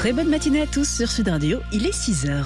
Très bonne matinée à tous sur Sud Radio, il est 6h.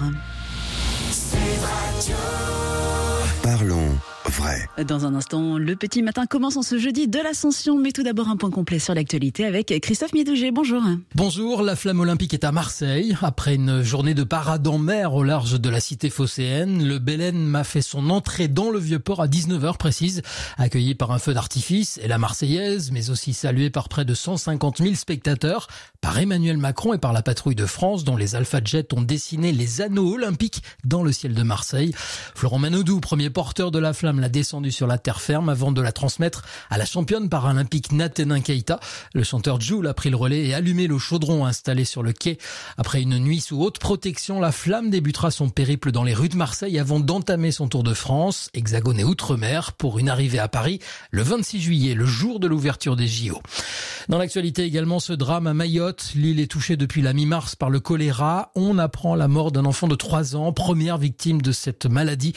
Parlons vrai. Dans un instant, le petit matin commence en ce jeudi de l'Ascension, mais tout d'abord un point complet sur l'actualité avec Christophe Miedouget. Bonjour. Bonjour, la flamme olympique est à Marseille. Après une journée de parade en mer au large de la cité phocéenne, le Belen a fait son entrée dans le Vieux-Port à 19h précise, accueilli par un feu d'artifice et la Marseillaise, mais aussi salué par près de 150 000 spectateurs, par Emmanuel Macron et par la patrouille de France, dont les Alpha Jets ont dessiné les anneaux olympiques dans le ciel de Marseille. Florent Manodou, premier porteur de la flamme, l'a descendu sur la terre ferme avant de la transmettre à la championne paralympique Nathénin Keita. Le chanteur Jul a pris le relais et allumé le chaudron installé sur le quai. Après une nuit sous haute protection, la flamme débutera son périple dans les rues de Marseille avant d'entamer son tour de France, Hexagone et Outre-mer, pour une arrivée à Paris le 26 juillet, le jour de l'ouverture des JO. Dans l'actualité également, ce drame à Mayotte. L'île est touchée depuis la mi-mars par le choléra. On apprend la mort d'un enfant de 3 ans, première victime de cette maladie.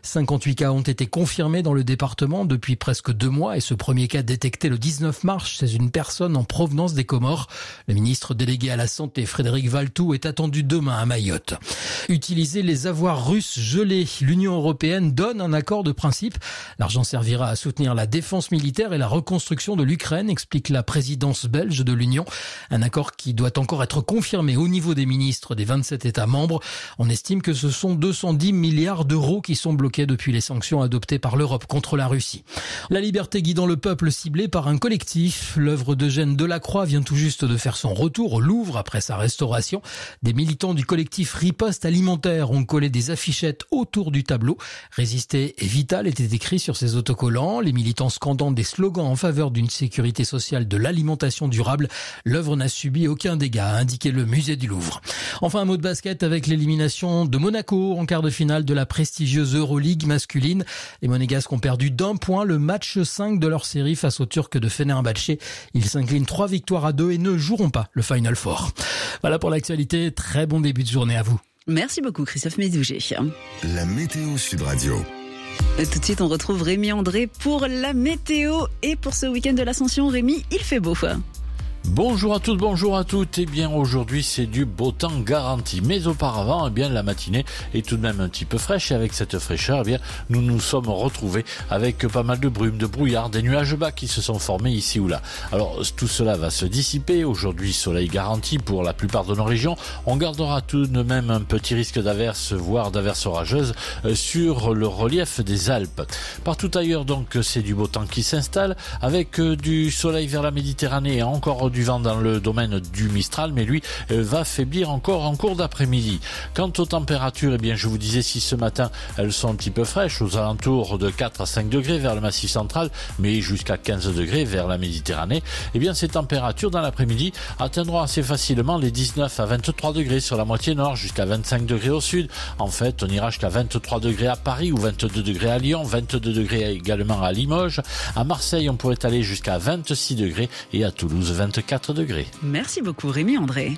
58 cas ont été confirmés dans le département depuis presque 2 mois et ce premier cas détecté le 19 mars chez une personne en provenance des Comores. Le ministre délégué à la Santé, Frédéric Valletoux, est attendu demain à Mayotte. Utiliser les avoirs russes gelés. L'Union européenne donne un accord de principe. L'argent servira à soutenir la défense militaire et la reconstruction de l'Ukraine, explique la présidence belge de l'Union. Un accord qui doit encore être confirmé au niveau des ministres des 27 États membres. On estime que ce sont 210 milliards d'euros qui sont bloqués depuis les sanctions adoptées par l'Europe contre la Russie. La liberté guidant le peuple ciblé par un collectif. L'œuvre d'Eugène Delacroix vient tout juste de faire son retour au Louvre après sa restauration. Des militants du collectif Riposte Alimentaire ont collé des affichettes autour du tableau. Résister est vital était écrit sur ces autocollants. Les militants scandant des slogans en faveur d'une sécurité sociale de l'alimentation durable. L'œuvre n'a subi aucun dégât, a indiqué le musée du Louvre. Enfin, un mot de basket avec l'élimination de Monaco en quart de finale de la prestigieuse Euroleague masculine. Les Monégasques ont perdu d'1 point le match 5 de leur série face aux Turcs de Fenerbahçe. Ils s'inclinent 3-2 et ne joueront pas le Final Four. Voilà pour l'actualité. Très bon début de journée à vous. Merci beaucoup Christophe Miedouget. La météo Sud Radio. Tout de suite, on retrouve Rémi André pour la météo. Et pour ce week-end de l'Ascension, Rémi, il fait beau. Bonjour à tous, bonjour à toutes. Eh bien, aujourd'hui, c'est du beau temps garanti. Mais auparavant, eh bien, la matinée est tout de même un petit peu fraîche. Et avec cette fraîcheur, eh bien, nous nous sommes retrouvés avec pas mal de brume, de brouillard, des nuages bas qui se sont formés ici ou là. Alors, tout cela va se dissiper. Aujourd'hui, soleil garanti pour la plupart de nos régions. On gardera tout de même un petit risque d'averse, voire d'averse orageuse sur le relief des Alpes. Partout ailleurs, donc, c'est du beau temps qui s'installe avec du soleil vers la Méditerranée et encore du vent dans le domaine du Mistral, mais lui va faiblir encore en cours d'après-midi. Quant aux températures, eh bien, je vous disais si ce matin elles sont un petit peu fraîches, aux alentours de 4 à 5 degrés vers le Massif central, mais jusqu'à 15 degrés vers la Méditerranée, eh bien, ces températures dans l'après-midi atteindront assez facilement les 19 à 23 degrés sur la moitié nord, jusqu'à 25 degrés au sud. En fait, on ira jusqu'à 23 degrés à Paris ou 22 degrés à Lyon, 22 degrés également à Limoges. À Marseille, on pourrait aller jusqu'à 26 degrés et à Toulouse, 24 degrés. Merci beaucoup Rémi André.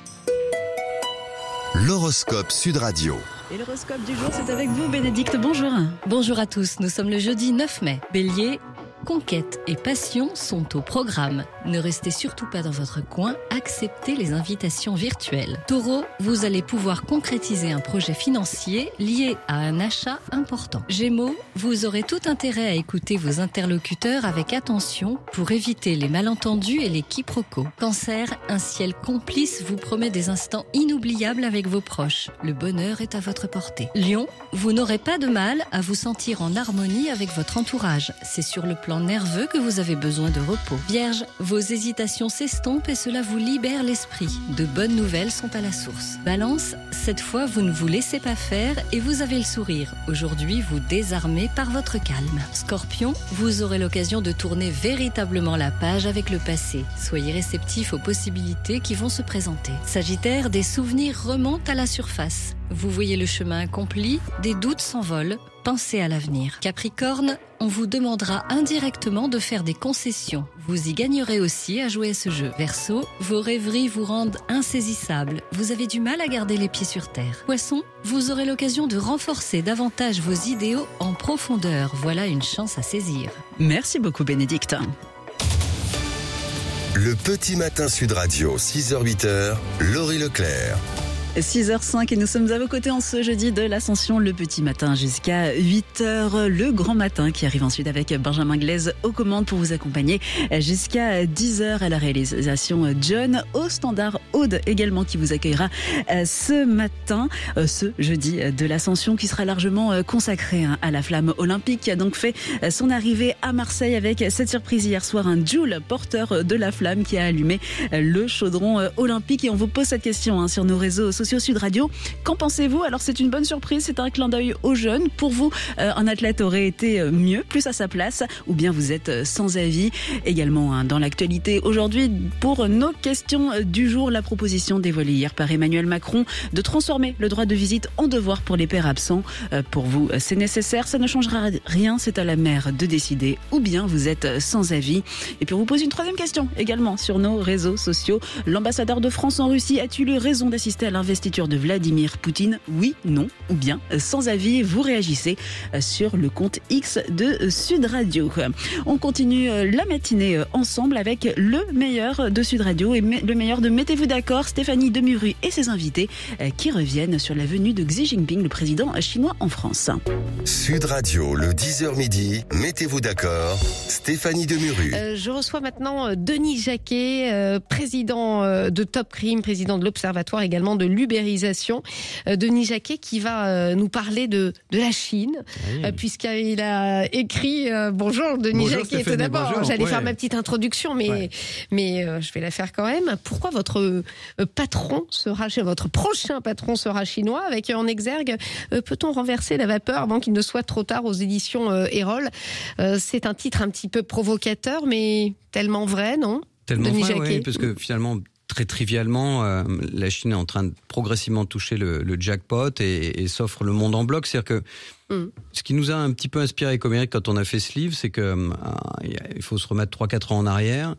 L'horoscope Sud Radio. Et l'horoscope du jour, c'est avec vous Bénédicte, bonjour. Bonjour à tous, nous sommes le jeudi 9 mai. Bélier, conquête et passion sont au programme. Ne restez surtout pas dans votre coin, acceptez les invitations virtuelles. Taureau, vous allez pouvoir concrétiser un projet financier lié à un achat important. Gémeaux, vous aurez tout intérêt à écouter vos interlocuteurs avec attention pour éviter les malentendus et les quiproquos. Cancer, un ciel complice vous promet des instants inoubliables avec vos proches. Le bonheur est à votre portée. Lion, vous n'aurez pas de mal à vous sentir en harmonie avec votre entourage. C'est sur le plan nerveux que vous avez besoin de repos. Vierge, vos hésitations s'estompent et cela vous libère l'esprit. De bonnes nouvelles sont à la source. Balance, cette fois vous ne vous laissez pas faire et vous avez le sourire. Aujourd'hui, vous désarmez par votre calme. Scorpion, vous aurez l'occasion de tourner véritablement la page avec le passé. Soyez réceptif aux possibilités qui vont se présenter. Sagittaire, des souvenirs remontent à la surface. Vous voyez le chemin accompli, des doutes s'envolent. Pensez à l'avenir. Capricorne, on vous demandera indirectement de faire des concessions. Vous y gagnerez aussi à jouer à ce jeu. Verseau, vos rêveries vous rendent insaisissables. Vous avez du mal à garder les pieds sur terre. Poisson, vous aurez l'occasion de renforcer davantage vos idéaux en profondeur. Voilà une chance à saisir. Merci beaucoup Bénédicte. Le petit matin Sud Radio, 6h-8h, Laurie Leclerc. 6h05 et nous sommes à vos côtés en ce jeudi de l'Ascension, le petit matin jusqu'à 8h, le grand matin qui arrive ensuite avec Benjamin Glaise aux commandes pour vous accompagner jusqu'à 10h à la réalisation John, au standard Aude également qui vous accueillera ce matin, ce jeudi de l'Ascension qui sera largement consacré à la flamme olympique qui a donc fait son arrivée à Marseille avec cette surprise hier soir, un Joule porteur de la flamme qui a allumé le chaudron olympique et on vous pose cette question sur nos réseaux sociaux Sud Radio. Qu'en pensez-vous? Alors c'est une bonne surprise, c'est un clin d'œil aux jeunes. Pour vous, un athlète aurait été mieux, plus à sa place, ou bien vous êtes sans avis? Également dans l'actualité aujourd'hui, pour nos questions du jour, la proposition dévoilée hier par Emmanuel Macron de transformer le droit de visite en devoir pour les pères absents. Pour vous, c'est nécessaire, ça ne changera rien, c'est à la mère de décider, ou bien vous êtes sans avis. Et puis on vous pose une troisième question également sur nos réseaux sociaux. L'ambassadeur de France en Russie a-t-il eu raison d'assister à l'investiture de Vladimir Poutine? Oui, non, ou bien sans avis. Vous réagissez sur le compte X de Sud Radio. On continue la matinée ensemble avec le meilleur de Sud Radio et le meilleur de Mettez-vous d'accord, Stéphanie Demuru et ses invités qui reviennent sur la venue de Xi Jinping, le président chinois en France. Sud Radio, le 10h midi, Mettez-vous d'accord, Stéphanie Demuru. Je reçois maintenant Denis Jacquet, président de Top Crime, président de l'Observatoire également de l'ubérisation. Denis Jacquet qui va nous parler de la Chine, puisqu'il a écrit... bonjour Denis Jacquet, Stéphanie, tout d'abord. Bonjour, j'allais faire ma petite introduction, mais je vais la faire quand même. Pourquoi votre prochain patron sera chinois, avec en exergue peut-on renverser la vapeur avant qu'il ne soit trop tard aux éditions Erol? C'est un titre un petit peu provocateur, mais tellement vrai, non? Tellement Denis vrai, Jacquet. oui, parce que finalement... Très trivialement, la Chine est en train de progressivement toucher le jackpot et s'offre le monde en bloc. C'est-à-dire que ce qui nous a un petit peu inspiré comme Eric quand on a fait ce livre, c'est que il faut se remettre 3-4 ans en arrière.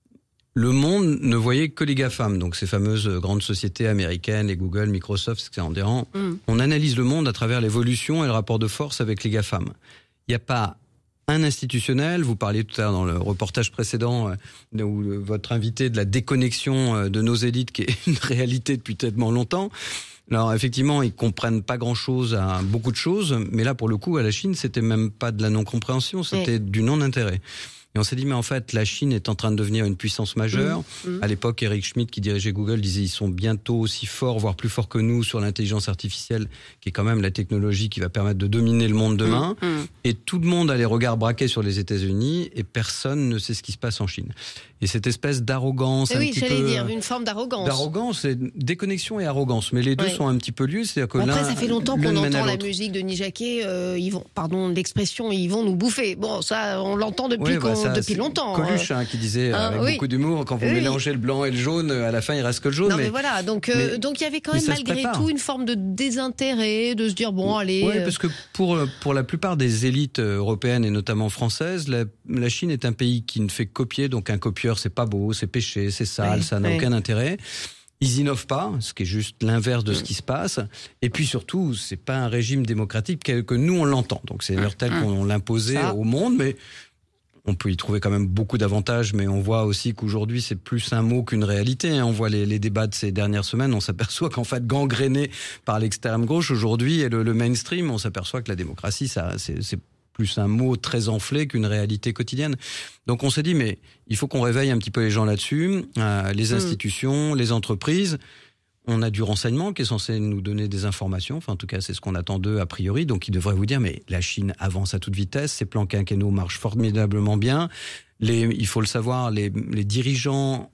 Le monde ne voyait que les GAFAM, donc ces fameuses grandes sociétés américaines, les Google, Microsoft, etc. On analyse le monde à travers l'évolution et le rapport de force avec les GAFAM. Il n'y a pas un institutionnel, vous parliez tout à l'heure dans le reportage précédent où votre invité de la déconnexion de nos élites qui est une réalité depuis tellement longtemps. Alors effectivement, ils comprennent pas grand-chose à beaucoup de choses, mais là pour le coup à la Chine, c'était même pas de la non-compréhension, c'était du non-intérêt. Et on s'est dit, mais en fait, la Chine est en train de devenir une puissance majeure. À l'époque, Eric Schmidt, qui dirigeait Google, disait ils sont bientôt aussi forts, voire plus forts que nous sur l'intelligence artificielle, qui est quand même la technologie qui va permettre de dominer le monde demain. Et tout le monde a les regards braqués sur les États-Unis et personne ne sait ce qui se passe en Chine. Et cette espèce d'arrogance, dire une forme d'arrogance. D'arrogance, c'est déconnexion et arrogance, mais les deux sont un petit peu lieux. C'est-à-dire que après, ça fait longtemps qu'on entend la musique de Denis Jacquet. Ils vont, pardon l'expression, ils vont nous bouffer. Bon, ça, on l'entend depuis longtemps. Coluche qui disait avec beaucoup d'humour, quand vous mélangez le blanc et le jaune, à la fin il reste que le jaune. Non mais voilà, donc il y avait quand même malgré tout une forme de désintérêt, de se dire bon allez. Oui, parce que pour la plupart des élites européennes et notamment françaises, la Chine est un pays qui ne fait que copier, donc un copieur c'est pas beau, c'est péché, c'est sale, ça n'a aucun intérêt. Ils innovent pas, ce qui est juste l'inverse de ce qui se passe. Et puis surtout, c'est pas un régime démocratique tel que nous on l'entend. Donc c'est tel qu'on l'imposait au monde, mais on peut y trouver quand même beaucoup d'avantages, mais on voit aussi qu'aujourd'hui, c'est plus un mot qu'une réalité. On voit les débats de ces dernières semaines, on s'aperçoit qu'en fait, gangréné par l'extrême gauche aujourd'hui et le mainstream, on s'aperçoit que la démocratie, c'est plus un mot très enflé qu'une réalité quotidienne. Donc on s'est dit, mais il faut qu'on réveille un petit peu les gens là-dessus, les institutions, les entreprises. On a du renseignement qui est censé nous donner des informations. Enfin, en tout cas, c'est ce qu'on attend d'eux a priori. Donc, ils devraient vous dire, mais la Chine avance à toute vitesse. Ses plans quinquennaux marchent formidablement bien. Il faut le savoir, les dirigeants,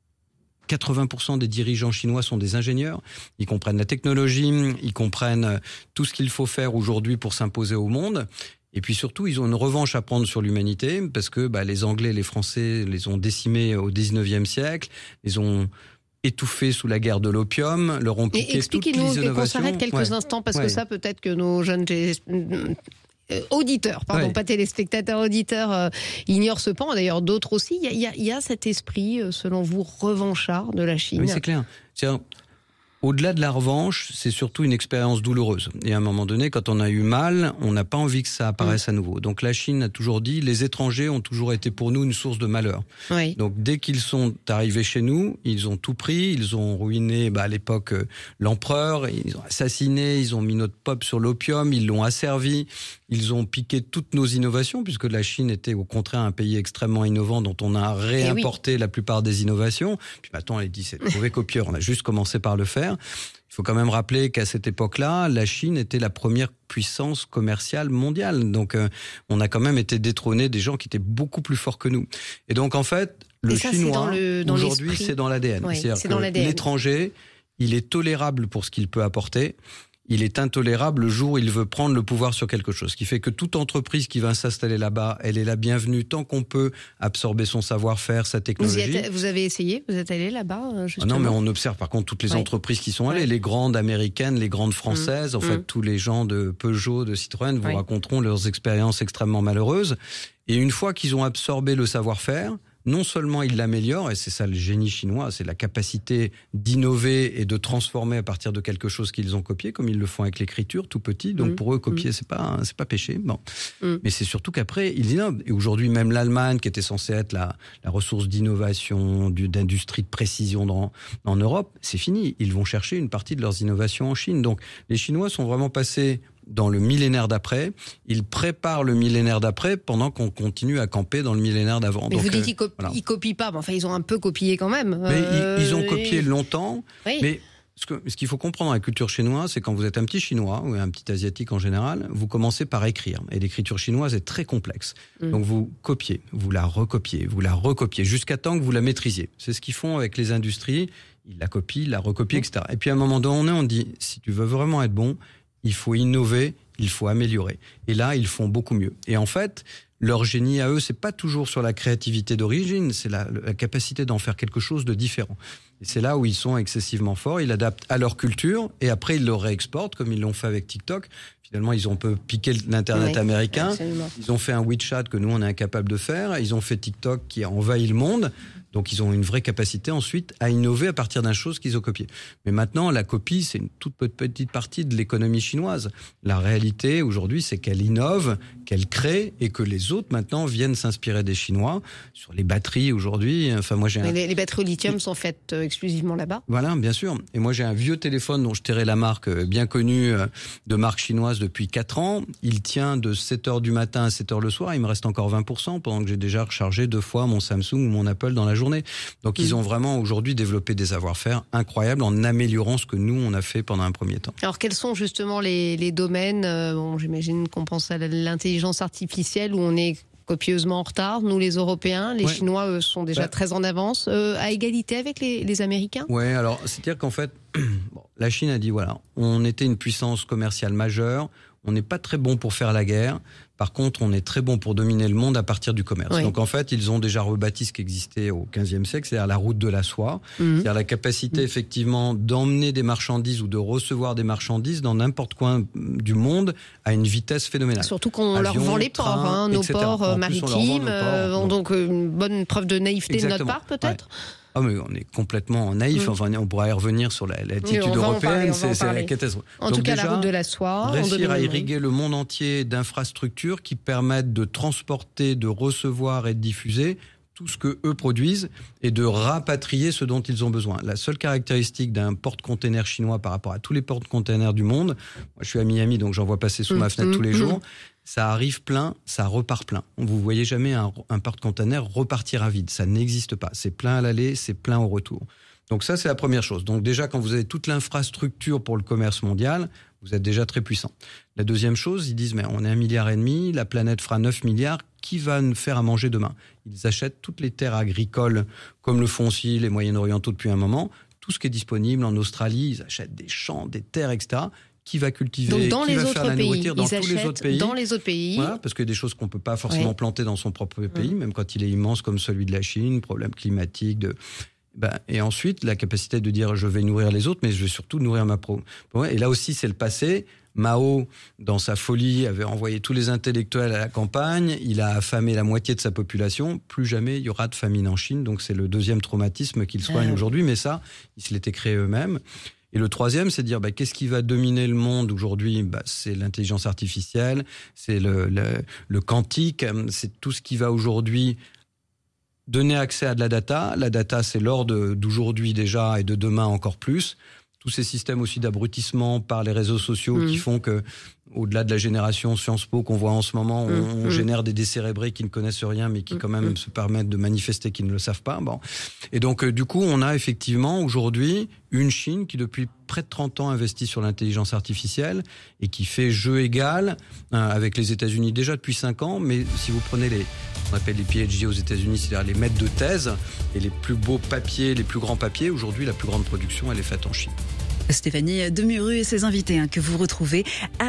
80% des dirigeants chinois sont des ingénieurs. Ils comprennent la technologie, ils comprennent tout ce qu'il faut faire aujourd'hui pour s'imposer au monde. Et puis surtout, ils ont une revanche à prendre sur l'humanité parce que les Anglais et les Français les ont décimés au 19e siècle. Ils ont étouffés sous la guerre de l'opium, leur ont piqué toutes les innovations. Expliquez-nous qu'on s'arrête quelques instants parce que ça, peut-être que nos jeunes auditeurs, pas téléspectateurs, auditeurs, ignorent ce pan. D'ailleurs, d'autres aussi. Il y a cet esprit, selon vous, revanchard de la Chine. Oui, c'est clair. Au-delà de la revanche, c'est surtout une expérience douloureuse. Et à un moment donné, quand on a eu mal, on n'a pas envie que ça apparaisse à nouveau. Donc la Chine a toujours dit, les étrangers ont toujours été pour nous une source de malheur. Oui. Donc dès qu'ils sont arrivés chez nous, ils ont tout pris, ils ont ruiné à l'époque l'empereur, ils ont assassiné, ils ont mis notre peuple sur l'opium, ils l'ont asservi, ils ont piqué toutes nos innovations, puisque la Chine était au contraire un pays extrêmement innovant dont on a réimporté la plupart des innovations. Puis maintenant, on les dit, c'est de mauvais copieurs, on a juste commencé par le faire. Il faut quand même rappeler qu'à cette époque-là, la Chine était la première puissance commerciale mondiale. Donc, on a quand même été détrôné des gens qui étaient beaucoup plus forts que nous. Et donc, en fait, le chinois, aujourd'hui, c'est dans l'ADN. Oui, c'est-à-dire que l'étranger, il est tolérable pour ce qu'il peut apporter. Il est intolérable le jour où il veut prendre le pouvoir sur quelque chose. Ce qui fait que toute entreprise qui va s'installer là-bas, elle est la bienvenue tant qu'on peut absorber son savoir-faire, sa technologie. Vous avez essayé? Vous êtes allé là-bas justement? Non, mais on observe par contre toutes les entreprises qui sont allées. Les grandes américaines, les grandes françaises, en fait, tous les gens de Peugeot, de Citroën vous raconteront leurs expériences extrêmement malheureuses. Et une fois qu'ils ont absorbé le savoir-faire, non seulement ils l'améliorent, et c'est ça le génie chinois, c'est la capacité d'innover et de transformer à partir de quelque chose qu'ils ont copié, comme ils le font avec l'écriture, tout petit. Donc pour eux, copier, c'est pas péché. Bon. Mais c'est surtout qu'après, ils innovent. Et aujourd'hui, même l'Allemagne, qui était censée être la ressource d'innovation, d'industrie de précision en Europe, c'est fini. Ils vont chercher une partie de leurs innovations en Chine. Donc les Chinois sont vraiment passés dans le millénaire d'après, ils préparent le millénaire d'après pendant qu'on continue à camper dans le millénaire d'avant. Mais donc, vous dites qu'ils copient pas, mais enfin ils ont un peu copié quand même. Mais ils ont copié longtemps, mais ce qu'il faut comprendre dans la culture chinoise, c'est quand vous êtes un petit Chinois ou un petit Asiatique en général, vous commencez par écrire. Et l'écriture chinoise est très complexe. Donc vous copiez, vous la recopiez, jusqu'à temps que vous la maîtrisiez. C'est ce qu'ils font avec les industries, ils la copient, la recopient, etc. Et puis à un moment donné, on dit, si tu veux vraiment être bon, il faut innover, il faut améliorer. Et là, ils font beaucoup mieux. Et en fait, leur génie à eux, c'est pas toujours sur la créativité d'origine, c'est la capacité d'en faire quelque chose de différent. Et c'est là où ils sont excessivement forts. Ils adaptent à leur culture et après ils le réexportent, comme ils l'ont fait avec TikTok. Finalement, ils ont un peu piqué l'Internet américain. Absolument. Ils ont fait un WeChat que nous, on est incapable de faire. Ils ont fait TikTok qui a envahi le monde. Donc, ils ont une vraie capacité ensuite à innover à partir d'une chose qu'ils ont copiée. Mais maintenant, la copie, c'est une toute petite partie de l'économie chinoise. La réalité, aujourd'hui, c'est qu'elle innove, qu'elle crée et que les autres, maintenant, viennent s'inspirer des Chinois sur les batteries aujourd'hui. Enfin, moi, les batteries au lithium sont faites exclusivement là-bas. Voilà, bien sûr. Et moi, j'ai un vieux téléphone dont je tairai la marque, bien connue, de marque chinoise depuis 4 ans. Il tient de 7h du matin à 7h le soir. Il me reste encore 20% pendant que j'ai déjà rechargé 2 fois mon Samsung ou mon Apple dans la journée. Donc ils ont vraiment aujourd'hui développé des savoir-faire incroyables en améliorant ce que nous on a fait pendant un premier temps. Alors quels sont justement les domaines, j'imagine qu'on pense à l'intelligence artificielle où on est copieusement en retard, nous les Européens, les Chinois eux, sont déjà très en avance, à égalité avec les Américains. Ouais, alors c'est-à-dire qu'en fait, la Chine a dit voilà, on était une puissance commerciale majeure, on n'est pas très bon pour faire la guerre. Par contre, on est très bon pour dominer le monde à partir du commerce. Donc en fait, ils ont déjà rebâti ce qui existait au XVe siècle, c'est-à-dire la route de la soie, c'est-à-dire la capacité effectivement d'emmener des marchandises ou de recevoir des marchandises dans n'importe quoi du monde à une vitesse phénoménale. Surtout qu'on leur vend les ports, nos ports maritimes, donc une bonne preuve de naïveté de notre part peut-être. Ah mais on est complètement naïf. Enfin, on pourra y revenir sur l'attitude européenne, c'est la catastrophe. En tout cas, la route de la soie. Réussir à irriguer le monde entier d'infrastructures qui permettent de transporter, de recevoir et de diffuser tout ce que eux produisent et de rapatrier ce dont ils ont besoin. La seule caractéristique d'un porte-container chinois par rapport à tous les porte-containers du monde, moi je suis à Miami donc j'en vois passer sous ma fenêtre tous les jours, ça arrive plein, ça repart plein. Vous voyez jamais un porte-container repartir à vide, ça n'existe pas. C'est plein à l'aller, c'est plein au retour. Donc ça c'est la première chose. Donc déjà quand vous avez toute l'infrastructure pour le commerce mondial, vous êtes déjà très puissant. La deuxième chose, ils disent mais on est 1,5 milliard, la planète fera 9 milliards, qui va nous faire à manger demain? Ils achètent toutes les terres agricoles, comme le font aussi les Moyen-Orientaux depuis un moment, tout ce qui est disponible en Australie, ils achètent des champs, des terres, etc. Qui va cultiver, qui va faire la nourriture dans tous les autres pays. Dans les autres pays. Voilà, parce qu'il y a des choses qu'on ne peut pas forcément planter dans son propre pays, même quand il est immense comme celui de la Chine, problème climatique, et ensuite, la capacité de dire je vais nourrir les autres, mais je vais surtout nourrir ma pro. Et là aussi, c'est le passé. Mao, dans sa folie, avait envoyé tous les intellectuels à la campagne. Il a affamé la moitié de sa population. Plus jamais il y aura de famine en Chine. Donc c'est le deuxième traumatisme qu'ils soignent aujourd'hui. Mais ça, ils se l'étaient créé eux-mêmes. Et le troisième, c'est de dire qu'est-ce qui va dominer le monde aujourd'hui ? C'est l'intelligence artificielle, c'est le quantique, c'est tout ce qui va aujourd'hui donner accès à de la data. La data, c'est l'or d'aujourd'hui déjà et de demain encore plus. Tous ces systèmes aussi d'abrutissement par les réseaux sociaux qui font que, au-delà de la génération Sciences Po qu'on voit en ce moment, on génère des décérébrés qui ne connaissent rien, mais qui quand même se permettent de manifester qu'ils ne le savent pas. Bon. Et donc, du coup, on a effectivement aujourd'hui une Chine qui, depuis près de 30 ans, investit sur l'intelligence artificielle et qui fait jeu égal avec les États-Unis déjà depuis 5 ans. Mais si vous prenez on appelle les PhD aux États-Unis, c'est-à-dire les maîtres de thèse et les plus beaux papiers, les plus grands papiers, aujourd'hui, la plus grande production, elle est faite en Chine. Stéphanie Demuru et ses invités que vous retrouvez à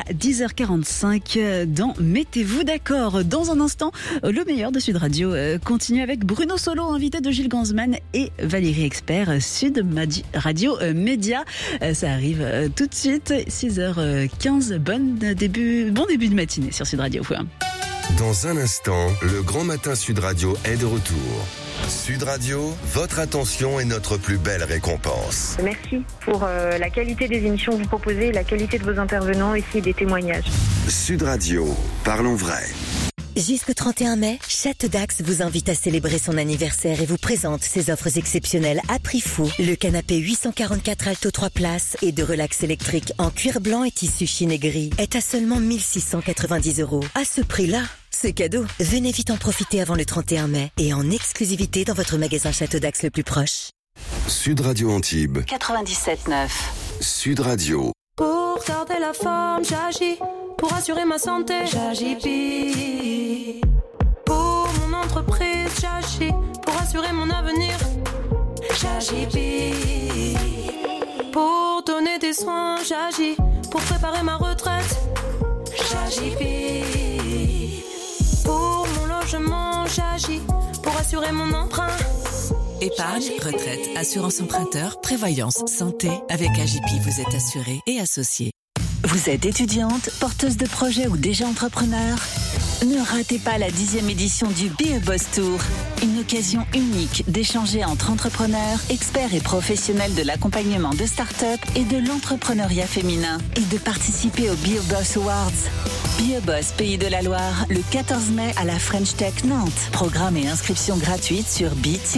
10h45 dans Mettez-vous d'accord. Dans un instant, le meilleur de Sud Radio continue avec Bruno Solo, invité de Gilles Gansman, et Valérie Expert, Sud Radio Média. Ça arrive tout de suite, 6h15. Bon début de matinée sur Sud Radio. Dans un instant, le Grand Matin Sud Radio est de retour. Sud Radio, votre attention est notre plus belle récompense. Merci pour la qualité des émissions que vous proposez, la qualité de vos intervenants et des témoignages. Sud Radio, parlons vrai. Jusqu'au 31 mai, Château d'Axe vous invite à célébrer son anniversaire et vous présente ses offres exceptionnelles à prix fou. Le canapé 844 Alto 3 places et de relax électrique en cuir blanc et tissu chine et gris est à seulement 1 690 €. À ce prix-là, c'est cadeau. Venez vite en profiter avant le 31 mai et en exclusivité dans votre magasin Château d'Axe le plus proche. Sud Radio Antibes 97.9. Sud Radio. Pour garder la forme, j'agis. Pour assurer ma santé, j'agis pire. Pour mon entreprise, j'agis. Pour assurer mon avenir, j'agis pire. Pour donner des soins, j'agis. Pour préparer ma retraite, j'agis pire. Pour mon logement, j'agis. Pour assurer mon emprunt. Épargne, retraite, assurance emprunteur, prévoyance, santé. Avec AJP, vous êtes assuré et associé. Vous êtes étudiante, porteuse de projet ou déjà entrepreneur ? Ne ratez pas la 10e édition du Be a Boss Tour. Une occasion unique d'échanger entre entrepreneurs, experts et professionnels de l'accompagnement de start-up et de l'entrepreneuriat féminin. Et de participer au Be a Boss Awards. Be a Boss Pays de la Loire, le 14 mai à la French Tech Nantes. Programme et inscription gratuite sur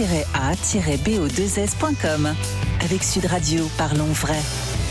bi-a-bo2s.com. Avec Sud Radio, parlons vrai.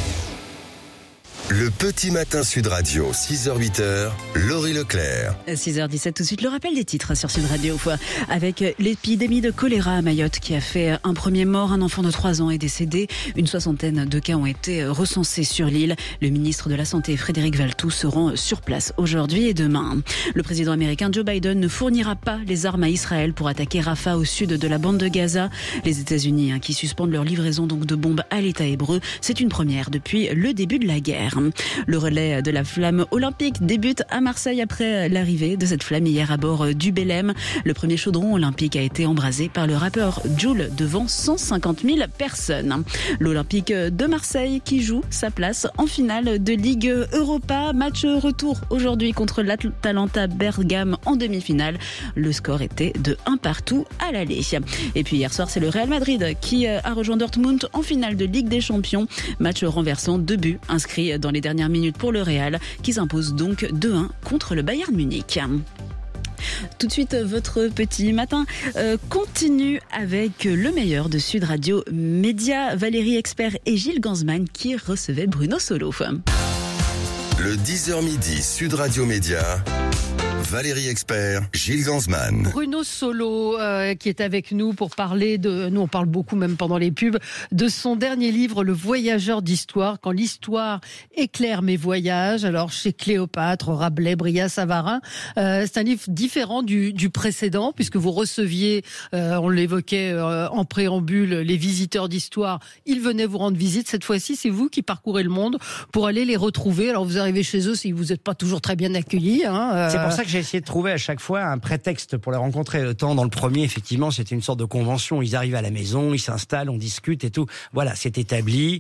Le petit matin Sud Radio, 6h-8h, Laurie Leclerc. 6h17, tout de suite, le rappel des titres sur Sud Radio. Avec l'épidémie de choléra à Mayotte qui a fait un premier mort, un enfant de 3 ans est décédé. Une 60aine de cas ont été recensés sur l'île. Le ministre de la Santé, Frédéric Valletoux, se rend sur place aujourd'hui et demain. Le président américain Joe Biden ne fournira pas les armes à Israël pour attaquer Rafah au sud de la bande de Gaza. Les États-Unis qui suspendent leur livraison de bombes à l'État hébreu, c'est une première depuis le début de la guerre. Le relais de la flamme olympique débute à Marseille après l'arrivée de cette flamme hier à bord du Belém. Le premier chaudron olympique a été embrasé par le rappeur Jul devant 150 000 personnes. L'Olympique de Marseille qui joue sa place en finale de Ligue Europa. Match retour aujourd'hui contre l'Atalanta Bergame en demi-finale. Le score était de 1-1 à l'aller. Et puis hier soir, c'est le Real Madrid qui a rejoint Dortmund en finale de Ligue des Champions. Match renversant, 2 buts inscrits dans les dernières minutes pour le Real qui s'impose donc 2-1 contre le Bayern Munich. Tout de suite, votre petit matin continue avec le meilleur de Sud Radio Média, Valérie Expert et Gilles Gansman qui recevaient Bruno Solo. Le 10h midi Sud Radio Média. Valérie Expert, Gilles Gansman. Bruno Solo qui est avec nous pour parler nous on parle beaucoup même pendant les pubs, de son dernier livre, Le Voyageur d'Histoire, quand l'histoire éclaire mes voyages. Alors chez Cléopâtre, Rabelais, Brillat, Savarin. C'est un livre différent du précédent puisque vous receviez, on l'évoquait en préambule, les visiteurs d'histoire. Ils venaient vous rendre visite. Cette fois-ci, c'est vous qui parcourez le monde pour aller les retrouver. Alors vous arrivez chez eux si vous n'êtes pas toujours très bien accueillis. C'est pour ça que j'ai essayé de trouver à chaque fois un prétexte pour les rencontrer. Le temps, dans le premier, effectivement, c'était une sorte de convention. Ils arrivent à la maison, ils s'installent, on discute et tout. Voilà, c'est établi.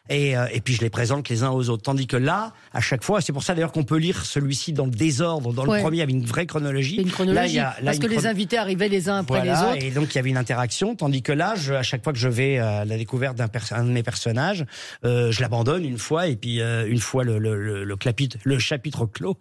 Et puis je les présente les uns aux autres. Tandis que là, à chaque fois, c'est pour ça d'ailleurs qu'on peut lire celui-ci dans le désordre. Dans le premier, il y avait une vraie chronologie. Une chronologie, parce que les invités arrivaient les uns après les autres. Et donc il y avait une interaction. Tandis que là, à chaque fois que je vais à la découverte d'un de mes personnages, je l'abandonne une fois, et puis une fois le chapitre clos,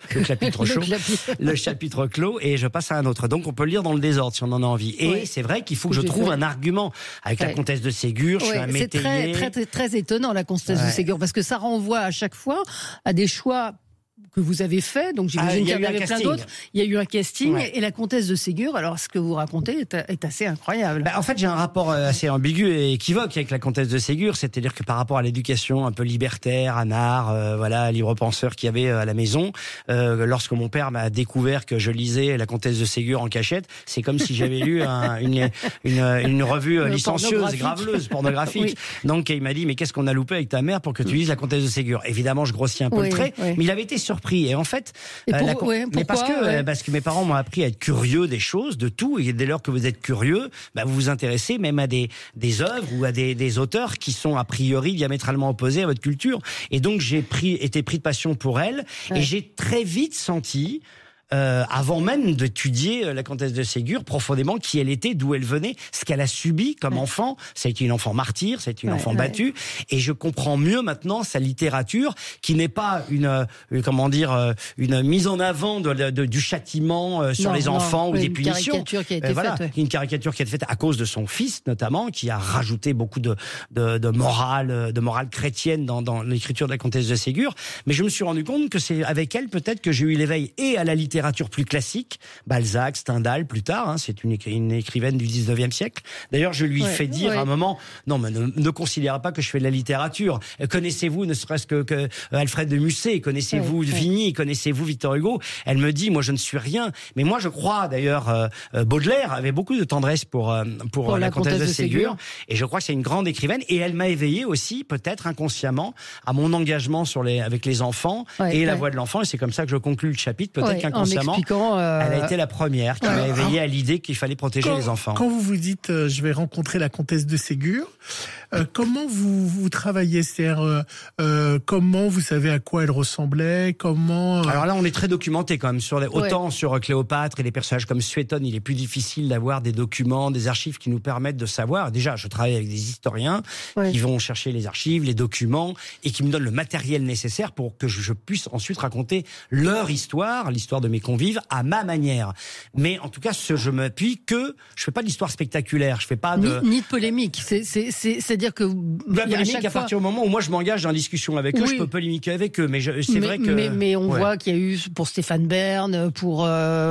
le chapitre clos, et je passe à un autre. Donc on peut le lire dans le désordre si on en a envie. Et c'est vrai qu'il faut que je trouve un argument. Avec la comtesse de Ségur, je suis un métayer. C'est très étonnant, la comtesse de Ségur, parce que ça renvoie à chaque fois à des choix que vous avez fait, donc j'imagine qu'il y en avait plein d'autres. Il y a eu un casting, et la comtesse de Ségur, alors ce que vous racontez est assez incroyable. En fait, j'ai un rapport assez ambigu et équivoque avec la comtesse de Ségur, c'est-à-dire que par rapport à l'éducation un peu libertaire, anard, libre penseur qu'il y avait à la maison, lorsque mon père m'a découvert que je lisais la comtesse de Ségur en cachette, c'est comme si j'avais lu une revue licencieuse, graveleuse, pornographique. Donc il m'a dit, mais qu'est-ce qu'on a loupé avec ta mère pour que tu lises la comtesse de Ségur? Évidemment, je grossis un peu le trait, mais il avait été surpris. Et en fait, mais parce que mes parents m'ont appris à être curieux des choses, de tout, et dès lors que vous êtes curieux, vous vous intéressez même à des œuvres ou à des auteurs qui sont a priori diamétralement opposés à votre culture. Et donc j'ai été pris de passion pour elle, et j'ai très vite senti, avant même d'étudier la comtesse de Ségur profondément, qui elle était, d'où elle venait, ce qu'elle a subi comme enfant. Ça a été une enfant martyre, ça a été une enfant battue, et je comprends mieux maintenant sa littérature, qui n'est pas une mise en avant du châtiment sur les enfants ou des punitions. Une caricature qui a été faite. Une caricature qui a été faite à cause de son fils notamment, qui a rajouté beaucoup de morale chrétienne dans l'écriture de la comtesse de Ségur. Mais je me suis rendu compte que c'est avec elle peut-être que j'ai eu l'éveil et à la littérature plus classique, Balzac, Stendhal plus tard, c'est une écrivaine du 19e siècle. D'ailleurs, je lui fais dire à un moment, non, mais ne considérez pas que je fais de la littérature. Connaissez-vous ne serait-ce que Alfred de Musset, connaissez-vous Vigny, connaissez-vous Victor Hugo? Elle me dit, moi je ne suis rien. Mais moi je crois d'ailleurs, Baudelaire avait beaucoup de tendresse pour la comtesse de Ségur, et je crois que c'est une grande écrivaine, et elle m'a éveillé aussi, peut-être inconsciemment, à mon engagement avec les enfants et la voix de l'enfant, et c'est comme ça que je conclus le chapitre, peut-être qu'inconsciemment, elle a été la première qui m'a éveillé à l'idée qu'il fallait protéger les enfants. Quand vous dites je vais rencontrer la comtesse de Ségur, comment vous travaillez? C'est-à-dire, comment vous savez à quoi elle ressemblait? Alors là, on est très documenté quand même. Autant sur Cléopâtre et les personnages comme Suétone, il est plus difficile d'avoir des documents, des archives qui nous permettent de savoir. Déjà, je travaille avec des historiens qui vont chercher les archives, les documents, et qui me donnent le matériel nécessaire pour que je puisse ensuite raconter leur histoire, l'histoire de mes convives, à ma manière. Mais en tout cas, je m'appuie je fais pas d'histoire spectaculaire, je fais pas ni de polémique. C'est-à-dire que la polémique, à partir du moment où moi je m'engage en discussion avec eux, je peux polémiquer avec eux. Mais c'est vrai que mais on voit qu'il y a eu pour Stéphane Bern, pour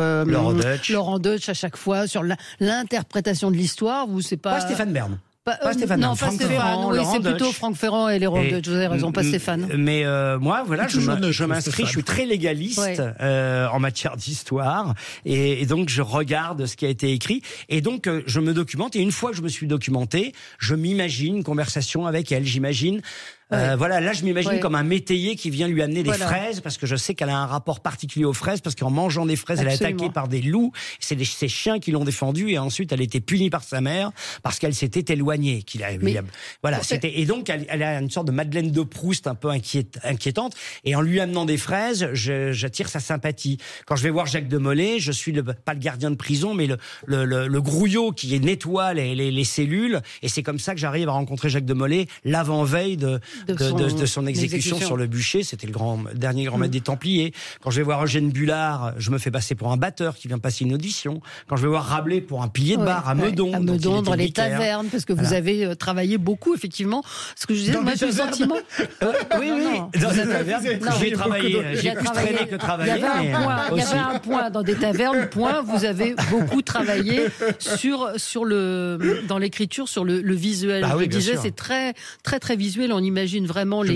Laurent Deutsch à chaque fois sur l'interprétation de l'histoire. C'est pas Stéphane Bern. Pas Stéphane. Non, pas Stéphane. Oui, c'est plutôt Franck Ferrand et Laurent Deutsch. Vous avez raison, pas Stéphane. Mais moi, voilà, je m'inscris. Je suis très légaliste en matière d'histoire, et donc je regarde ce qui a été écrit, et donc je me documente. Et une fois que je me suis documenté, je m'imagine une conversation avec elle. J'imagine. Là je m'imagine comme un métayer qui vient lui amener des fraises, parce que je sais qu'elle a un rapport particulier aux fraises, parce qu'en mangeant des fraises, elle est attaquée par des loups, c'est ces chiens qui l'ont défendue, et ensuite elle a été punie par sa mère parce qu'elle s'était éloignée. Et donc elle a une sorte de Madeleine de Proust un peu inquiétante, et en lui amenant des fraises, j'attire sa sympathie. Quand je vais voir Jacques de Molay, je suis pas le gardien de prison, mais le grouillot qui nettoie les cellules, et c'est comme ça que j'arrive à rencontrer Jacques de Molay l'avant-veille de son exécution sur le bûcher. C'était le dernier grand maître des Templiers. Quand je vais voir Eugène Bullard, je me fais passer pour un batteur qui vient passer une audition. Quand je vais voir Rabelais pour un pilier de bar à Meudon. À Meudon, dans les tavernes, parce que vous avez travaillé beaucoup, effectivement. Ce que je disais, moi, j'ai le sentiment. Oui. Dans des tavernes, j'ai travaillé. J'ai plus traîné que travaillé. Il y avait un point dans des tavernes, vous avez beaucoup travaillé dans l'écriture, sur le visuel. Je disais, c'est très, très, très visuel. On imagine vraiment on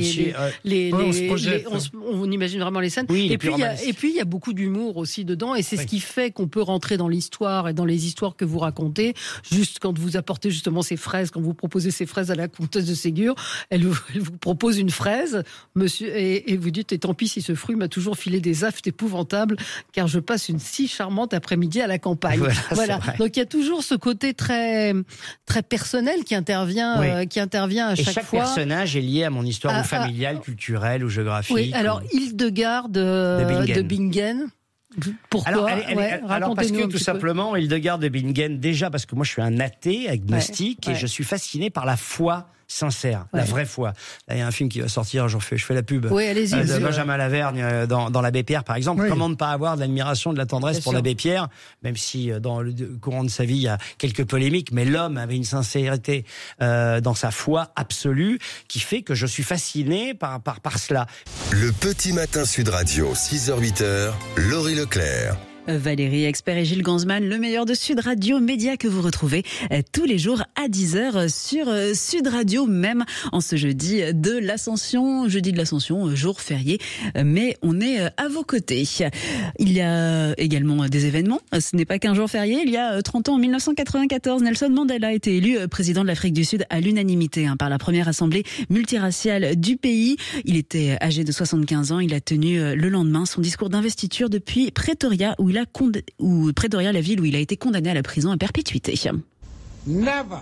imagine vraiment les scènes. Et puis il y a beaucoup d'humour aussi dedans, et c'est ce qui fait qu'on peut rentrer dans l'histoire et dans les histoires que vous racontez. Juste quand vous apportez justement ces fraises, quand vous proposez ces fraises à la comtesse de Ségur, elle vous propose une fraise, monsieur, et vous dites, et tant pis si ce fruit m'a toujours filé des affres épouvantables, car je passe une si charmante après-midi à la campagne. Voilà. Donc il y a toujours ce côté très, très personnel qui intervient à chaque fois. Chaque personnage est lié lié à mon histoire ou familiale, culturelle ou géographique. Oui, alors Hildegarde de Bingen. Pourquoi? Alors parce que tout simplement, Hildegarde de Bingen, déjà parce que moi je suis un athée, agnostique, et je suis fasciné par la foi sincère, la vraie foi. Là, il y a un film qui va sortir, je fais la pub, de Benjamin Lavergne dans l'Abbé Pierre, par exemple. Oui. Comment ne pas avoir de l'admiration, de la tendresse pour l'Abbé Pierre, même si dans le courant de sa vie, il y a quelques polémiques, mais l'homme avait une sincérité dans sa foi absolue qui fait que je suis fasciné par cela. Le petit matin Sud Radio, 6h-8h, Laurie Leclerc. Valérie Expert et Gilles Gansman, le meilleur de Sud Radio, média que vous retrouvez tous les jours à 10h sur Sud Radio, même en ce jeudi de l'Ascension, jour férié, mais on est à vos côtés. Il y a également des événements, ce n'est pas qu'un jour férié, il y a 30 ans, en 1994, Nelson Mandela a été élu président de l'Afrique du Sud à l'unanimité par la première assemblée multiraciale du pays. Il était âgé de 75 ans, il a tenu le lendemain son discours d'investiture depuis Pretoria, Pretoria, la ville où il a été condamné à la prison à perpétuité. Never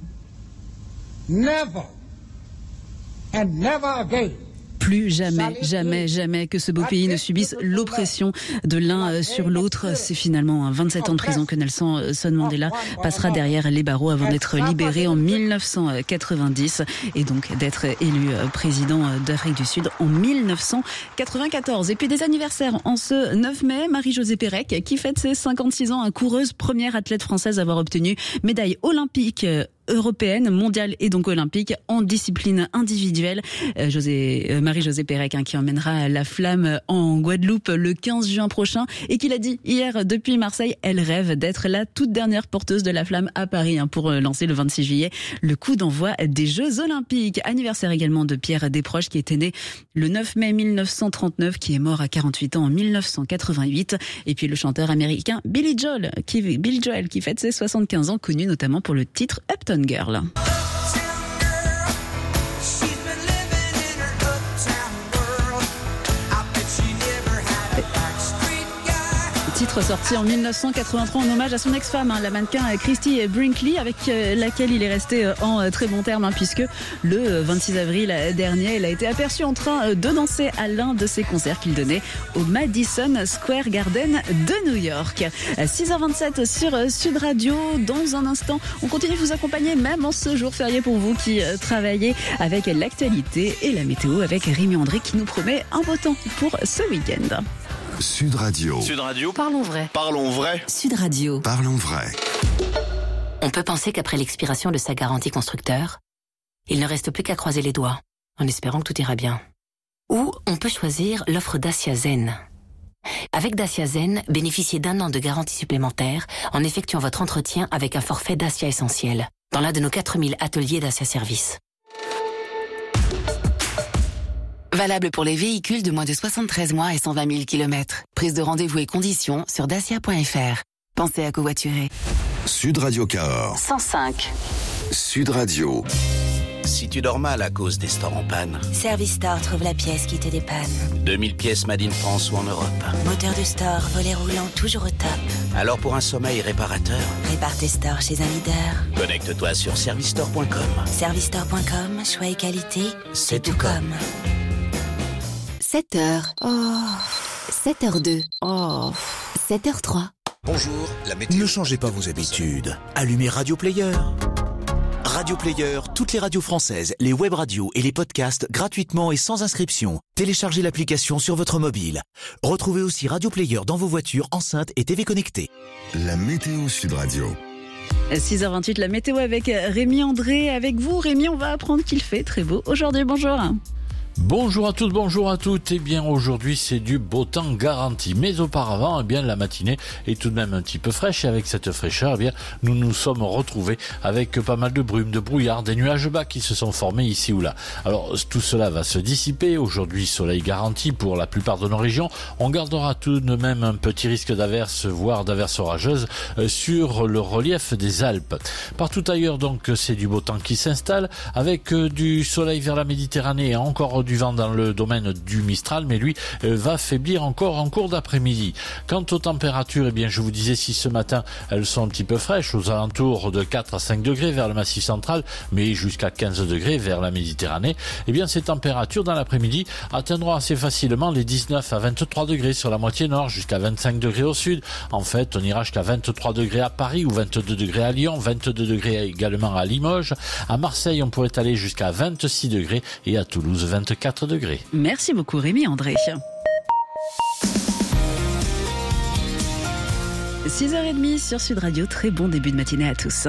and never again. Plus jamais que ce beau pays ne subisse l'oppression de l'un sur l'autre. C'est finalement 27 ans de prison que Nelson Mandela passera derrière les barreaux avant d'être libéré en 1990 et donc d'être élu président d'Afrique du Sud en 1994. Et puis des anniversaires en ce 9 mai, Marie-Josée Pérec qui fête ses 56 ans, coureuse, première athlète française à avoir obtenu médaille olympique européenne, mondiale et donc olympique en discipline individuelle. Marie-Josée Pérec qui emmènera la flamme en Guadeloupe le 15 juin prochain et qui l'a dit hier depuis Marseille, elle rêve d'être la toute dernière porteuse de la flamme à Paris pour lancer le 26 juillet le coup d'envoi des Jeux Olympiques. Anniversaire également de Pierre Desproges qui était né le 9 mai 1939, qui est mort à 48 ans en 1988. Et puis le chanteur américain Billy Joel qui fête ses 75 ans, connu notamment pour le titre Uptown Girl. Titre sorti en 1983 en hommage à son ex-femme, la mannequin Christy Brinkley, avec laquelle il est resté en très bon terme, puisque le 26 avril dernier, elle a été aperçue en train de danser à l'un de ses concerts qu'il donnait au Madison Square Garden de New York. 6h27 sur Sud Radio. Dans un instant, on continue de vous accompagner, même en ce jour férié pour vous qui travaillez, avec l'actualité et la météo avec Rémi André qui nous promet un beau temps pour ce week-end. Sud Radio. Sud Radio. Parlons vrai. Parlons vrai. Sud Radio. Parlons vrai. On peut penser qu'après l'expiration de sa garantie constructeur, il ne reste plus qu'à croiser les doigts, en espérant que tout ira bien. Ou on peut choisir l'offre Dacia Zen. Avec Dacia Zen, bénéficiez d'1 an de garantie supplémentaire en effectuant votre entretien avec un forfait Dacia Essentiel dans l'un de nos 4000 ateliers Dacia Service. Valable pour les véhicules de moins de 73 mois et 120 000 km. Prise de rendez-vous et conditions sur dacia.fr. Pensez à covoiturer. Sud Radio Cahors. 105. Sud Radio. Si tu dors mal à cause des stores en panne. Service Store trouve la pièce qui te dépanne. 2000 pièces made in France ou en Europe. Moteur de store, volet roulant, toujours au top. Alors pour un sommeil réparateur, répare tes stores chez un leader. Connecte-toi sur servicestore.com. Servicestore.com, choix et qualité, c'est tout comme. 7h. Oh. 7h02. Oh. 7h03. Bonjour, la météo. Ne changez pas vos habitudes. Allumez Radio Player. Radio Player, toutes les radios françaises, les web radios et les podcasts gratuitement et sans inscription. Téléchargez l'application sur votre mobile. Retrouvez aussi Radio Player dans vos voitures, enceintes et TV connectées. La météo Sud Radio. 6h28, la météo avec Rémi André. Avec vous, Rémi, on va apprendre qu'il fait très beau aujourd'hui. Bonjour. Bonjour à toutes, bonjour à toutes. Eh bien, aujourd'hui, c'est du beau temps garanti. Mais auparavant, eh bien, la matinée est tout de même un petit peu fraîche. Et avec cette fraîcheur, eh bien, nous nous sommes retrouvés avec pas mal de brume, de brouillard, des nuages bas qui se sont formés ici ou là. Alors, tout cela va se dissiper. Aujourd'hui, soleil garanti pour la plupart de nos régions. On gardera tout de même un petit risque d'averse, voire d'averse orageuse sur le relief des Alpes. Partout ailleurs, donc, c'est du beau temps qui s'installe avec du soleil vers la Méditerranée et encore du vent dans le domaine du Mistral, mais lui va faiblir encore en cours d'après-midi. Quant aux températures, eh bien, je vous disais si ce matin elles sont un petit peu fraîches, aux alentours de 4 à 5 degrés vers le Massif central, mais jusqu'à 15 degrés vers la Méditerranée, eh bien, ces températures dans l'après-midi atteindront assez facilement les 19 à 23 degrés sur la moitié nord, jusqu'à 25 degrés au sud. En fait, on ira jusqu'à 23 degrés à Paris ou 22 degrés à Lyon, 22 degrés également à Limoges. À Marseille, on pourrait aller jusqu'à 26 degrés et à Toulouse, 24 degrés. Merci beaucoup Rémi André. 6h30 sur Sud Radio, très bon début de matinée à tous.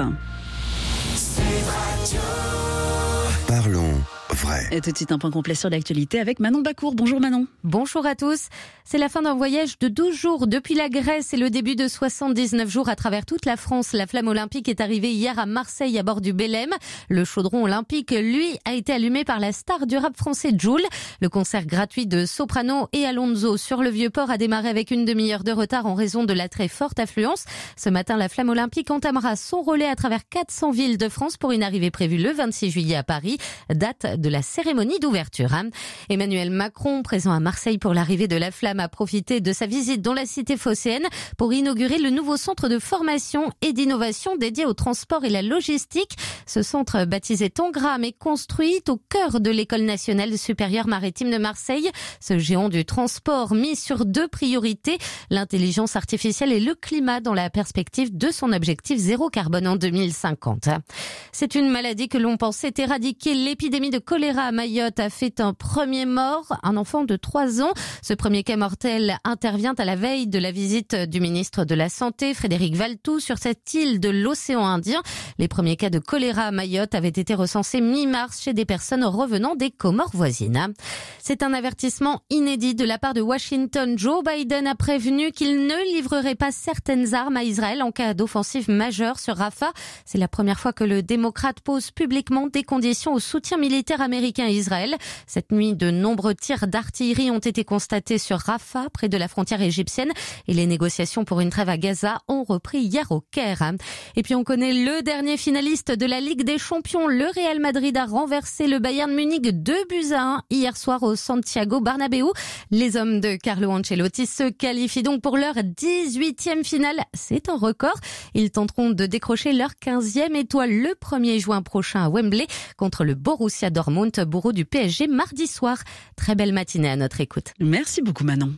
Parlons vrai. Et tout de suite un point complet sur l'actualité avec Manon Bacour. Bonjour Manon. Bonjour à tous. C'est la fin d'un voyage de 12 jours depuis la Grèce et le début de 79 jours à travers toute la France. La flamme olympique est arrivée hier à Marseille à bord du Belém. Le chaudron olympique, lui, a été allumé par la star du rap français Jul. Le concert gratuit de Soprano et Alonso sur le Vieux-Port a démarré avec une demi-heure de retard en raison de la très forte affluence. Ce matin, la flamme olympique entamera son relais à travers 400 villes de France pour une arrivée prévue le 26 juillet à Paris, date de la cérémonie d'ouverture. Emmanuel Macron, présent à Marseille pour l'arrivée de la flamme, a profité de sa visite dans la cité phocéenne pour inaugurer le nouveau centre de formation et d'innovation dédié au transport et la logistique. Ce centre, baptisé Tangram, est construit au cœur de l'École nationale supérieure maritime de Marseille. Ce géant du transport mis sur 2 priorités, l'intelligence artificielle et le climat, dans la perspective de son objectif zéro carbone en 2050. C'est une maladie que l'on pensait éradiquer. L'épidémie de choléra à Mayotte a fait un premier mort, un enfant de 3 ans. Ce premier cas mortel intervient à la veille de la visite du ministre de la Santé, Frédéric Valletoux, sur cette île de l'océan Indien. Les premiers cas de choléra à Mayotte avaient été recensés mi-mars chez des personnes revenant des Comores voisines. C'est un avertissement inédit de la part de Washington. Joe Biden a prévenu qu'il ne livrerait pas certaines armes à Israël en cas d'offensive majeure sur Rafah. C'est la première fois que le démocrate pose publiquement des conditions au soutien militaire américain à Israël. Cette nuit, de nombreux tirs d'artillerie ont été constatés sur Rafah, près de la frontière égyptienne, et les négociations pour une trêve à Gaza ont repris hier au Caire. Et puis on connaît le dernier finaliste de la Ligue des Champions. Le Real Madrid a renversé le Bayern Munich 2-1 hier soir au Santiago Bernabéu. Les hommes de Carlo Ancelotti se qualifient donc pour leur 18e finale. C'est un record. Ils tenteront de décrocher leur 15e étoile le 1er juin prochain à Wembley contre le Borussia Dortmund, bourreau du PSG, mardi soir. Très belle matinée à notre écoute. Merci beaucoup Manon.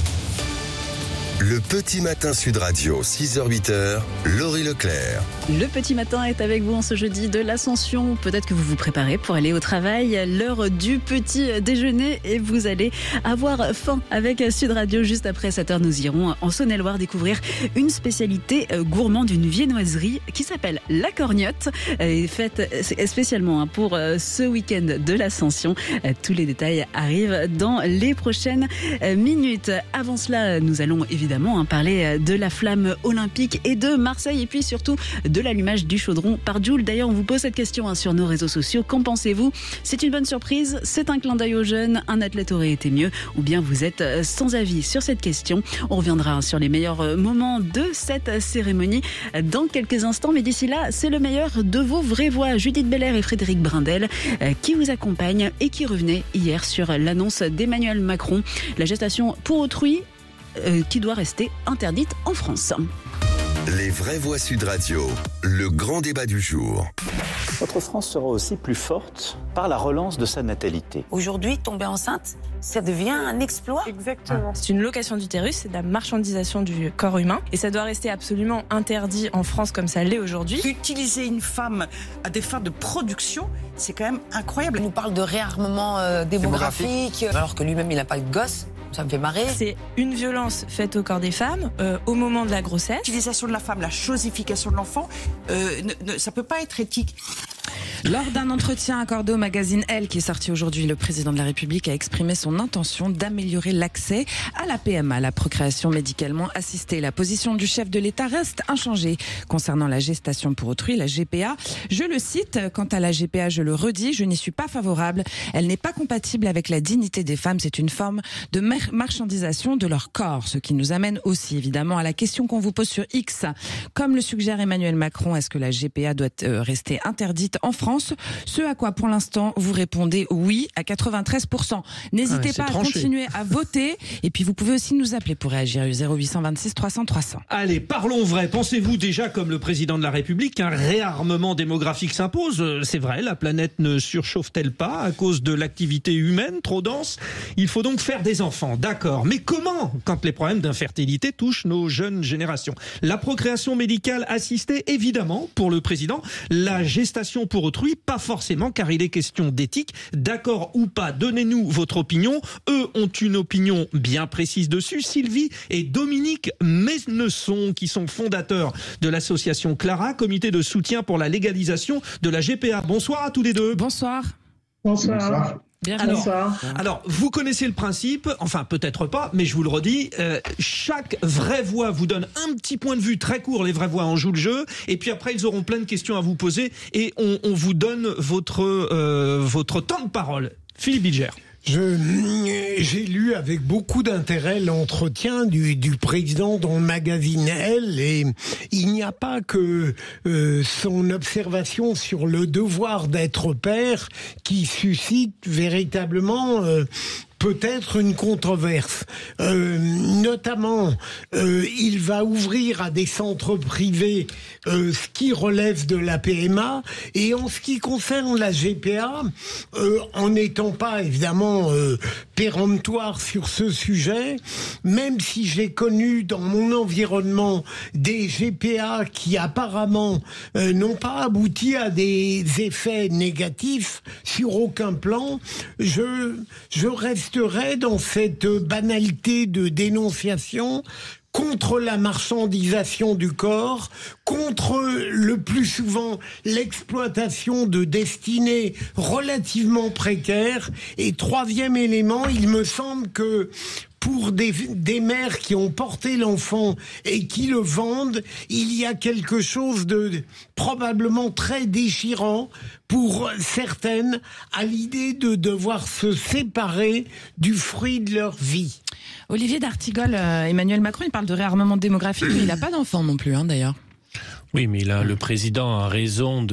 Le Petit Matin Sud Radio, 6h-8h, Laurie Leclerc. Le Petit Matin est avec vous en ce jeudi de l'Ascension. Peut-être que vous vous préparez pour aller au travail, l'heure du petit déjeuner, et vous allez avoir faim avec Sud Radio. Juste après 7h, nous irons en Saône-et-Loire découvrir une spécialité gourmande d'une viennoiserie qui s'appelle La Corgnotte, et faite spécialement pour ce week-end de l'Ascension. Tous les détails arrivent dans les prochaines minutes. Avant cela, nous allons évidemment parler de la flamme olympique et de Marseille, et puis surtout de l'allumage du chaudron par Jul. D'ailleurs, on vous pose cette question sur nos réseaux sociaux. Qu'en pensez-vous? C'est une bonne surprise? C'est un clin d'œil aux jeunes? Un athlète aurait été mieux? Ou bien vous êtes sans avis sur cette question? On reviendra sur les meilleurs moments de cette cérémonie dans quelques instants. Mais d'ici là, c'est le meilleur de vos vraies voix. Judith Belair et Frédéric Brindel qui vous accompagnent et qui revenaient hier sur l'annonce d'Emmanuel Macron. La gestation pour autrui qui doit rester interdite en France. Les vraies voix Sud Radio, le grand débat du jour. Notre France sera aussi plus forte par la relance de sa natalité. Aujourd'hui, tomber enceinte, ça devient un exploit. Exactement. C'est une location d'utérus, c'est de la marchandisation du corps humain. Et ça doit rester absolument interdit en France comme ça l'est aujourd'hui. Utiliser une femme à des fins de production, c'est quand même incroyable. Il nous parle de réarmement démographique, alors que lui-même, il n'a pas eu de gosse. Ça me fait marrer. C'est une violence faite au corps des femmes au moment de la grossesse. L'utilisation de la femme, la chosification de l'enfant, ça peut pas être éthique. Lors d'un entretien accordé au magazine Elle, qui est sorti aujourd'hui, le président de la République a exprimé son intention d'améliorer l'accès à la PMA, la procréation médicalement assistée. La position du chef de l'État reste inchangée concernant la gestation pour autrui, la GPA. Je le cite, quant à la GPA, je le redis, je n'y suis pas favorable. Elle n'est pas compatible avec la dignité des femmes. C'est une forme de marchandisation de leur corps. Ce qui nous amène aussi, évidemment, à la question qu'on vous pose sur X. Comme le suggère Emmanuel Macron, est-ce que la GPA doit rester interdite en France? France. Ce à quoi, pour l'instant, vous répondez oui à 93%. N'hésitez pas à continuer à voter. Et puis, vous pouvez aussi nous appeler pour réagir. 0826 300 300. Allez, parlons vrai. Pensez-vous déjà, comme le président de la République, qu'un réarmement démographique s'impose ? C'est vrai, la planète ne surchauffe-t-elle pas à cause de l'activité humaine trop dense ? Il faut donc faire des enfants, d'accord. Mais comment, quand les problèmes d'infertilité touchent nos jeunes générations ? La procréation médicale assistée, évidemment, pour le président. La gestation pour autrui, pas forcément, car il est question d'éthique. D'accord ou pas, donnez-nous votre opinion. Eux ont une opinion bien précise dessus. Sylvie et Dominique Mesnesson, qui sont fondateurs de l'association Clara, comité de soutien pour la légalisation de la GPA. Bonsoir à tous les deux. Bonsoir. Bonsoir. Alors, vous connaissez le principe, enfin peut-être pas, mais je vous le redis, chaque vraie voix vous donne un petit point de vue très court, les vraies voix en jouent le jeu, et puis après ils auront plein de questions à vous poser, et on vous donne votre temps de parole. Philippe Bilger. J'ai lu avec beaucoup d'intérêt l'entretien du président dans le magazine Elle, et il n'y a pas que son observation sur le devoir d'être père qui suscite véritablement peut-être une controverse. Notamment, il va ouvrir à des centres privés ce qui relève de la PMA, et en ce qui concerne la GPA, en n'étant pas évidemment péremptoire sur ce sujet, même si j'ai connu dans mon environnement des GPA qui apparemment n'ont pas abouti à des effets négatifs sur aucun plan, je resterai dans cette banalité de dénonciation contre la marchandisation du corps, contre le plus souvent l'exploitation de destinées relativement précaires. Et troisième élément, il me semble que pour des mères qui ont porté l'enfant et qui le vendent, il y a quelque chose de probablement très déchirant pour certaines à l'idée de devoir se séparer du fruit de leur vie. Olivier d'Artigol, Emmanuel Macron, il parle de réarmement démographique, mais il n'a pas d'enfant non plus, d'ailleurs. Oui, mais là, le président a raison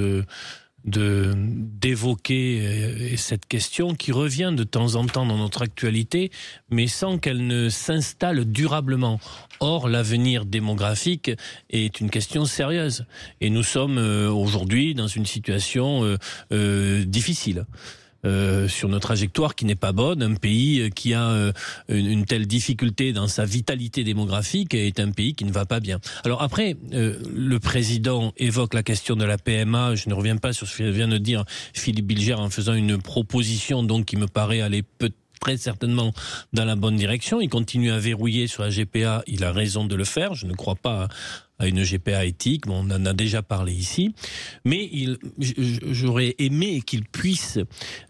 d'évoquer cette question qui revient de temps en temps dans notre actualité, mais sans qu'elle ne s'installe durablement. Or, l'avenir démographique est une question sérieuse. Et nous sommes aujourd'hui dans une situation difficile. Sur notre trajectoire qui n'est pas bonne, un pays qui a une telle difficulté dans sa vitalité démographique est un pays qui ne va pas bien. Alors après, le président évoque la question de la PMA, je ne reviens pas sur ce que vient de dire Philippe Bilger en faisant une proposition donc qui me paraît aller très certainement dans la bonne direction. Il continue à verrouiller sur la GPA, il a raison de le faire, je ne crois pas à une GPA éthique, on en a déjà parlé ici, mais j'aurais aimé qu'il puisse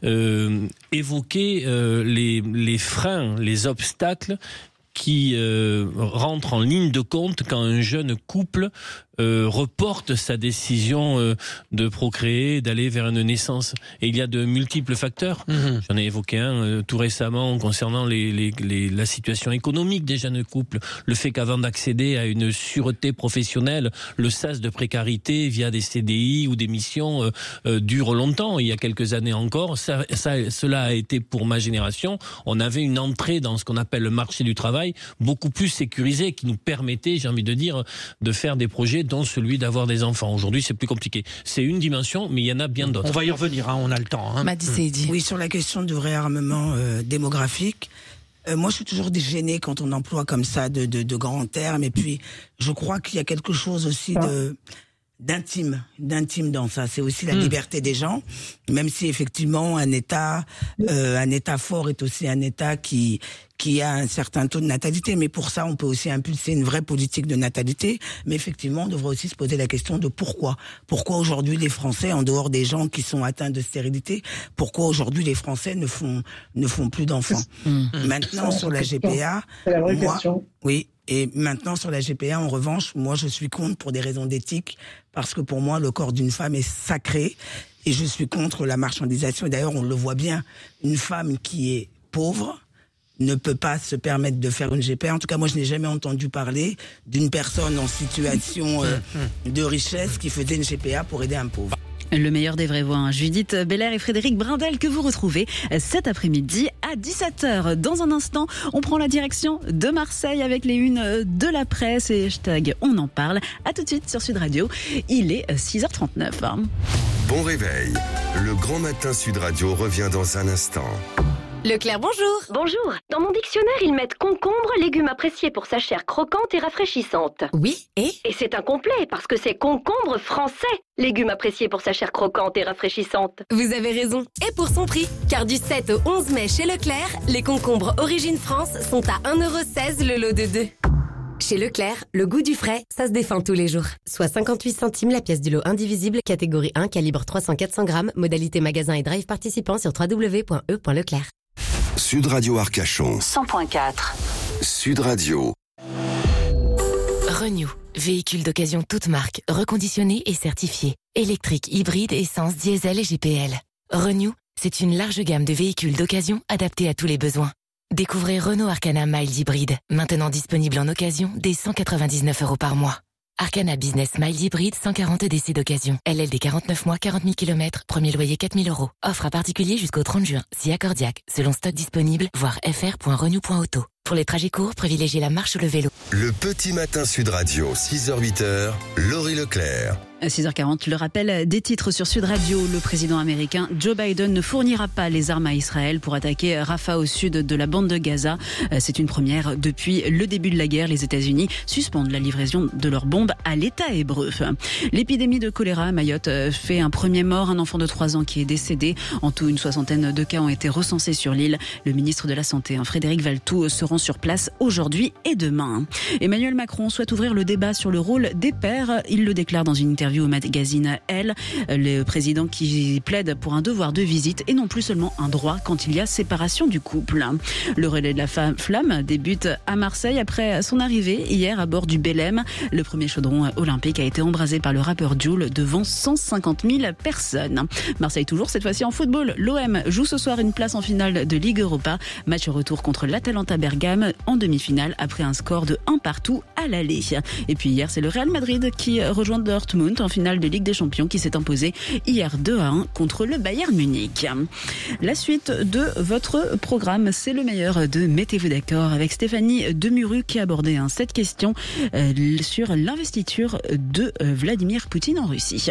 évoquer les freins, les obstacles qui rentrent en ligne de compte quand un jeune couple reporte sa décision de procréer, d'aller vers une naissance. Et il y a de multiples facteurs. J'en ai évoqué un tout récemment concernant la situation économique des jeunes couples. Le fait qu'avant d'accéder à une sûreté professionnelle, le sas de précarité via des CDI ou des missions dure longtemps. Il y a quelques années encore, cela a été pour ma génération. On avait une entrée dans ce qu'on appelle le marché du travail beaucoup plus sécurisée qui nous permettait, j'ai envie de dire, de faire des projets dont celui d'avoir des enfants. Aujourd'hui, c'est plus compliqué. C'est une dimension, mais il y en a bien d'autres. On va y revenir, on a le temps. Oui, sur la question du réarmement démographique, moi je suis toujours gênée quand on emploie comme ça de grands termes, et puis je crois qu'il y a quelque chose aussi d'intime dans ça. C'est aussi la liberté des gens, même si effectivement un État fort est aussi un État qui a un certain taux de natalité, mais pour ça on peut aussi impulser une vraie politique de natalité, mais effectivement on devrait aussi se poser la question de pourquoi aujourd'hui les Français, en dehors des gens qui sont atteints de stérilité, pourquoi aujourd'hui les Français ne font plus d'enfants. Maintenant sur la GPA, c'est la vraie question. Oui. Et maintenant, sur la GPA, en revanche, moi, je suis contre pour des raisons d'éthique, parce que pour moi, le corps d'une femme est sacré, et je suis contre la marchandisation. Et d'ailleurs, on le voit bien, une femme qui est pauvre ne peut pas se permettre de faire une GPA. En tout cas, moi, je n'ai jamais entendu parler d'une personne en situation de richesse qui faisait une GPA pour aider un pauvre. Le meilleur des vraies voix, Judith Belair et Frédéric Brindel que vous retrouvez cet après-midi à 17h. Dans un instant, on prend la direction de Marseille avec les unes de la presse et hashtag on en parle. À tout de suite sur Sud Radio. Il est 6h39. Bon réveil. Le grand matin Sud Radio revient dans un instant. Leclerc, bonjour. Bonjour. Dans mon dictionnaire, ils mettent concombre, légume apprécié pour sa chair croquante et rafraîchissante. Oui, et c'est incomplet parce que c'est concombre français, légume apprécié pour sa chair croquante et rafraîchissante. Vous avez raison. Et pour son prix, car du 7 au 11 mai chez Leclerc, les concombres Origine France sont à 1,16€ le lot de 2. Chez Leclerc, le goût du frais, ça se défend tous les jours. Soit 58 centimes la pièce du lot indivisible, catégorie 1, calibre 300-400 grammes, modalité magasin et drive participant sur www.e.leclerc. Sud Radio Arcachon 100.4. Sud Radio. Renew, véhicule d'occasion toute marque, reconditionné et certifié. Électrique, hybride, essence, diesel et GPL. Renew, c'est une large gamme de véhicules d'occasion adaptés à tous les besoins. Découvrez Renault Arcana Mild Hybride, maintenant disponible en occasion dès 199€ par mois. Arcana Business Mild Hybride, 140 DC d'occasion. LLD 49 mois, 40 000 km, premier loyer 4 000 €. Offre à particulier jusqu'au 30 juin, si accordiaque, selon stock disponible, voir fr.renew.auto. Pour les trajets courts, privilégiez la marche ou le vélo. Le petit matin Sud Radio, 6h-8h, Laurie Leclerc. À 6h40, le rappel des titres sur Sud Radio. Le président américain Joe Biden ne fournira pas les armes à Israël pour attaquer Rafah au sud de la bande de Gaza. C'est une première depuis le début de la guerre. Les États-Unis suspendent la livraison de leurs bombes à l'État hébreu. L'épidémie de choléra à Mayotte fait un premier mort, un enfant de 3 ans qui est décédé. En tout, une soixantaine de cas ont été recensés sur l'île. Le ministre de la Santé, Frédéric Valletoux, se rend sur place aujourd'hui et demain. Emmanuel Macron souhaite ouvrir le débat sur le rôle des pères. Il le déclare dans une interview au magazine Elle, le président qui plaide pour un devoir de visite et non plus seulement un droit quand il y a séparation du couple. Le relais de la flamme débute à Marseille après son arrivée hier à bord du Belém. Le premier chaudron olympique a été embrasé par le rappeur Jul devant 150 000 personnes. Marseille toujours, cette fois-ci en football. L'OM joue ce soir une place en finale de Ligue Europa. Match retour contre l'Atalanta Bergame en demi-finale après un score de 1-1 à l'aller. Et puis hier, c'est le Real Madrid qui rejoint Dortmund en finale de Ligue des Champions qui s'est imposé hier 2-1 contre le Bayern Munich. La suite de votre programme, c'est le meilleur de Mettez-vous d'accord avec Stéphanie Demuru qui a abordé cette question sur l'investiture de Vladimir Poutine en Russie.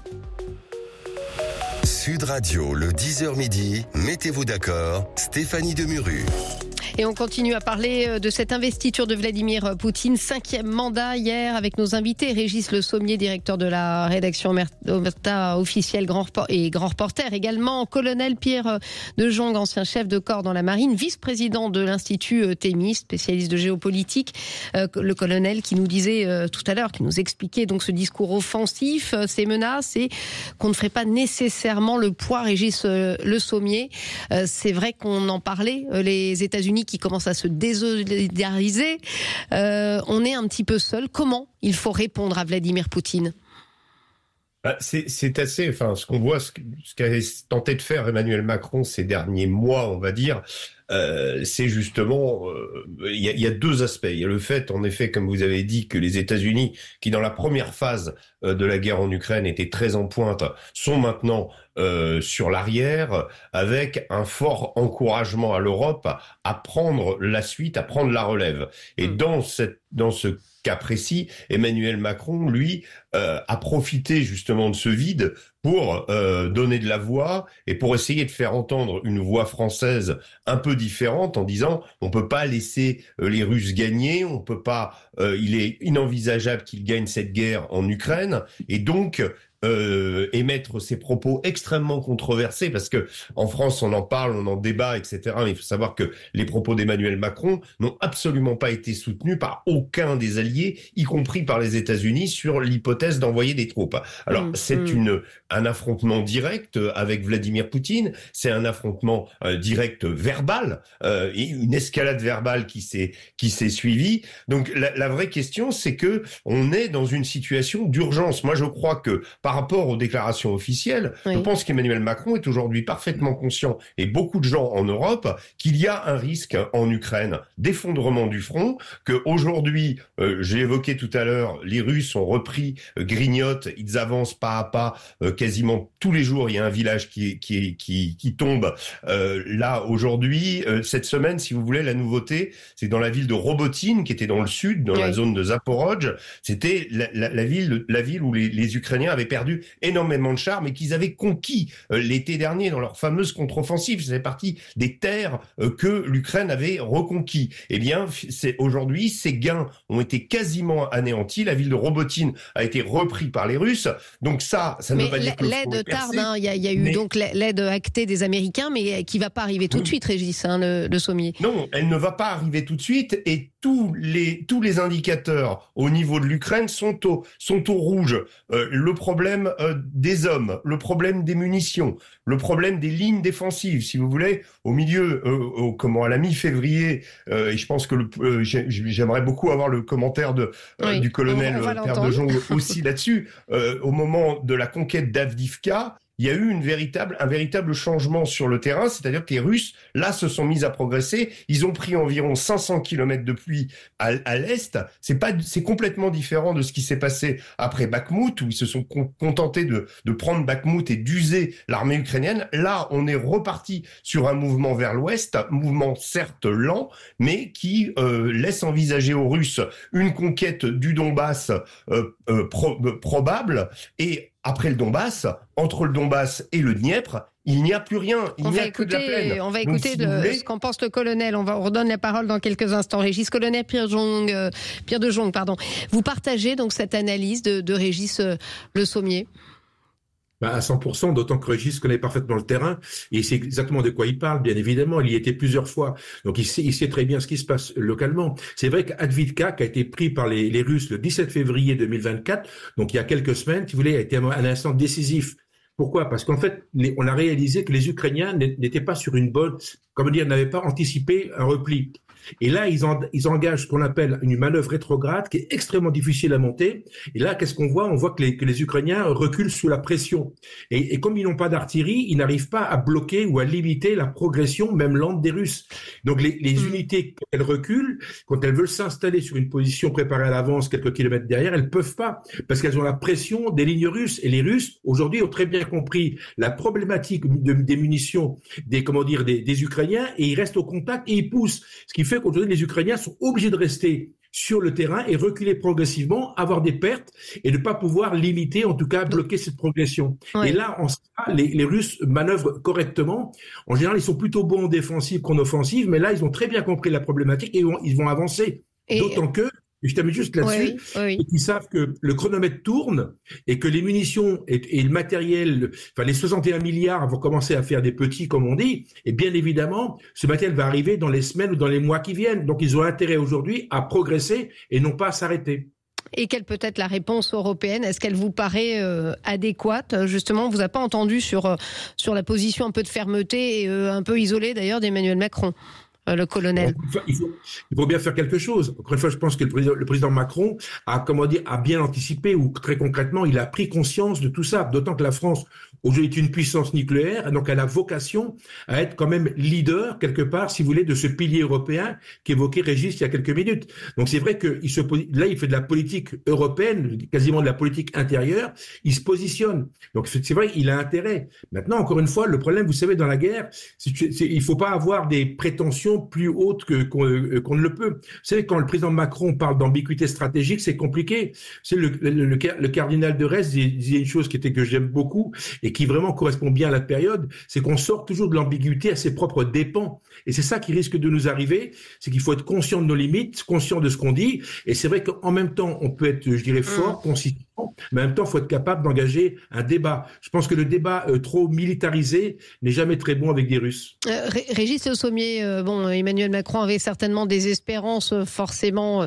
Sud Radio, le 10h midi, Mettez-vous d'accord, Stéphanie Demuru. Et on continue à parler de cette investiture de Vladimir Poutine, 5e mandat hier avec nos invités. Régis Le Sommier, directeur de la rédaction Omerta officielle grand reporter également. Colonel Pierre de Jong, ancien chef de corps dans la marine, vice-président de l'Institut Thémis, spécialiste de géopolitique. Le colonel qui nous disait tout à l'heure, qui nous expliquait donc ce discours offensif, ces menaces et qu'on ne ferait pas nécessairement le poids. Régis Le Sommier, c'est vrai qu'on en parlait, les États-Unis qui commencent à se désolidariser, on est un petit peu seul. Comment il faut répondre à Vladimir Poutine ? C'est assez, enfin, ce qu'on voit, ce qu'a tenté de faire Emmanuel Macron ces derniers mois, on va dire, c'est justement, il y a deux aspects. Il y a le fait, en effet, comme vous avez dit, que les États-Unis, qui dans la première phase de la guerre en Ukraine étaient très en pointe, sont maintenant sur l'arrière, avec un fort encouragement à l'Europe à prendre la suite, à prendre la relève. Et dans ce cas précis, Emmanuel Macron, lui, a profité justement de ce vide pour donner de la voix et pour essayer de faire entendre une voix française un peu différente en disant on peut pas laisser les Russes gagner, on peut pas, il est inenvisageable qu'ils gagnent cette guerre en Ukraine et donc émettre ces propos extrêmement controversés parce que en France on en parle, on en débat, etc. Mais il faut savoir que les propos d'Emmanuel Macron n'ont absolument pas été soutenus par aucun des alliés, y compris par les États-Unis, sur l'hypothèse d'envoyer des troupes. Alors c'est un affrontement direct avec Vladimir Poutine, c'est un affrontement direct verbal et une escalade verbale qui s'est suivie. Donc la vraie question c'est que on est dans une situation d'urgence. Moi je crois que par par rapport aux déclarations officielles, je pense qu'Emmanuel Macron est aujourd'hui parfaitement conscient, et beaucoup de gens en Europe, qu'il y a un risque en Ukraine d'effondrement du front, que aujourd'hui, j'ai évoqué tout à l'heure, les Russes ont repris, grignotent, ils avancent pas à pas, quasiment tous les jours, il y a un village qui tombe. Là, aujourd'hui, cette semaine, si vous voulez, la nouveauté, c'est dans la ville de Robotine, qui était dans le sud, dans la zone de Zaporozhye. C'était la ville où les Ukrainiens avaient perdu énormément de chars, mais qu'ils avaient conquis l'été dernier dans leur fameuse contre-offensive. Ça fait partie des terres que l'Ukraine avait reconquis. Eh bien, aujourd'hui, ces gains ont été quasiment anéantis. La ville de Robotine a été reprise par les Russes. Donc ça ne veut pas dire que l'aide tarde. Il y a eu donc l'aide actée des Américains, mais qui va pas arriver tout de suite, Régis, le sommier. Non, elle ne va pas arriver tout de suite, et tous les indicateurs au niveau de l'Ukraine sont au rouge. Le problème des hommes, le problème des munitions, le problème des lignes défensives, si vous voulez, au milieu, à la mi-février, et je pense que j'aimerais beaucoup avoir le commentaire du colonel Père de Jong aussi là-dessus. Au moment de la conquête d'Avdivka, il y a eu un véritable changement sur le terrain, c'est-à-dire que les Russes, là, se sont mis à progresser. Ils ont pris environ 500 kilomètres de pluie à l'est. C'est complètement différent de ce qui s'est passé après Bakhmout, où ils se sont contentés de prendre Bakhmout et d'user l'armée ukrainienne. Là, on est reparti sur un mouvement vers l'ouest, un mouvement certes lent, mais qui laisse envisager aux Russes une conquête du Donbass probable. Et après le Donbass, entre le Donbass et le Dniepr, il n'y a plus rien. Il n'y a que de la plaine. On va écouter ce qu'en pense le colonel. On redonne la parole dans quelques instants. Régis, colonel Pierre de Jong, pardon. Vous partagez donc cette analyse de Régis Le Sommier? À 100%, d'autant que Régis connaît parfaitement le terrain et il sait exactement de quoi il parle, bien évidemment. Il y était plusieurs fois. Donc, il sait très bien ce qui se passe localement. C'est vrai qu'Avdivka, qui a été pris par les Russes le 17 février 2024, donc il y a quelques semaines, si vous voulez, a été un instant décisif. Pourquoi? Parce qu'en fait, on a réalisé que les Ukrainiens n'étaient pas sur n'avaient pas anticipé un repli. Et là, ils engagent ce qu'on appelle une manœuvre rétrograde qui est extrêmement difficile à monter. Et là, qu'est-ce qu'on voit? On voit que les Ukrainiens reculent sous la pression. Et comme ils n'ont pas d'artillerie, ils n'arrivent pas à bloquer ou à limiter la progression, même lente, des Russes. Donc les unités, quand elles reculent, quand elles veulent s'installer sur une position préparée à l'avance quelques kilomètres derrière, elles peuvent pas, parce qu'elles ont la pression des lignes russes. Et les Russes, aujourd'hui, ont très bien compris la problématique des munitions des Ukrainiens, et ils restent au contact et ils poussent. Ce qui fait qu'aujourd'hui, les Ukrainiens sont obligés de rester sur le terrain et reculer progressivement, avoir des pertes et ne pas pouvoir limiter, en tout cas bloquer cette progression. Ouais. Et là, les Russes manœuvrent correctement. En général, ils sont plutôt bons en défensive qu'en offensive, mais là, ils ont très bien compris la problématique et ils vont avancer. D'autant que, je termine juste là-dessus, ils savent que le chronomètre tourne et que les munitions et le matériel, les 61 milliards vont commencer à faire des petits, comme on dit, et bien évidemment, ce matériel va arriver dans les semaines ou dans les mois qui viennent. Donc, ils ont intérêt aujourd'hui à progresser et non pas à s'arrêter. Et quelle peut être la réponse européenne? Est-ce qu'elle vous paraît adéquate? Justement, on ne vous a pas entendu sur la position un peu de fermeté et un peu isolée d'ailleurs d'Emmanuel Macron. Le colonel. Il faut bien faire quelque chose. Encore une fois, je pense que le président Macron a bien anticipé, ou très concrètement, il a pris conscience de tout ça. D'autant que la France, aujourd'hui, est une puissance nucléaire, donc elle a vocation à être quand même leader, quelque part, si vous voulez, de ce pilier européen qu'évoquait Régis il y a quelques minutes. Donc c'est vrai qu'il il fait de la politique européenne, quasiment de la politique intérieure, il se positionne. Donc c'est vrai, il a intérêt. Maintenant, encore une fois, le problème, vous savez, dans la guerre, il faut pas avoir des prétentions plus haute qu'on ne le peut. Vous savez, quand le président Macron parle d'ambiguïté stratégique, c'est compliqué. C'est le cardinal de Retz disait une chose que j'aime beaucoup et qui vraiment correspond bien à la période, c'est qu'on sort toujours de l'ambiguïté à ses propres dépens. Et c'est ça qui risque de nous arriver, c'est qu'il faut être conscient de nos limites, conscient de ce qu'on dit. Et c'est vrai qu'en même temps, on peut être, je dirais, fort, consistant, mais en même temps, il faut être capable d'engager un débat. Je pense que le débat trop militarisé n'est jamais très bon avec des Russes. Régis Le Sommier, Emmanuel Macron avait certainement des espérances forcément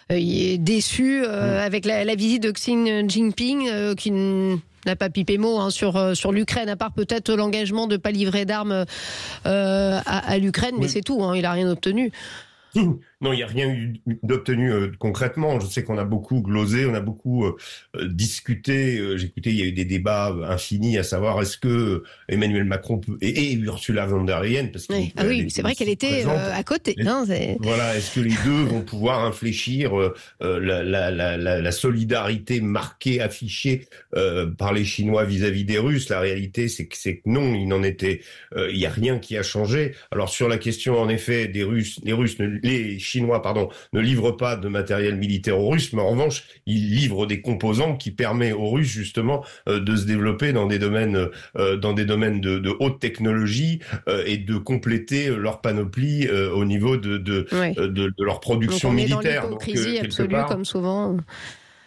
déçues avec la visite de Xi Jinping qui n'a pas pipé mot sur l'Ukraine, à part peut-être l'engagement de ne pas livrer d'armes à l'Ukraine, mais c'est tout, il n'a rien obtenu. Non, il n'y a rien eu d'obtenu concrètement. Je sais qu'on a beaucoup glosé, on a beaucoup discuté. J'ai écouté, il y a eu des débats infinis à savoir est-ce que Emmanuel Macron et Ursula von der Leyen, parce que c'est vrai qu'elle était à côté. Voilà, est-ce que les deux vont pouvoir infléchir la solidarité marquée, affichée par les Chinois vis-à-vis des Russes? La réalité, c'est que non, il y a rien qui a changé. Alors sur la question, en effet, les Chinois, ne livrent pas de matériel militaire aux Russes, mais en revanche, ils livrent des composants qui permettent aux Russes justement de se développer dans des domaines de haute technologie et de compléter leur panoplie au niveau de leur production militaire. Donc on est dans l'hypocrisie absolue, comme souvent. Pardon ?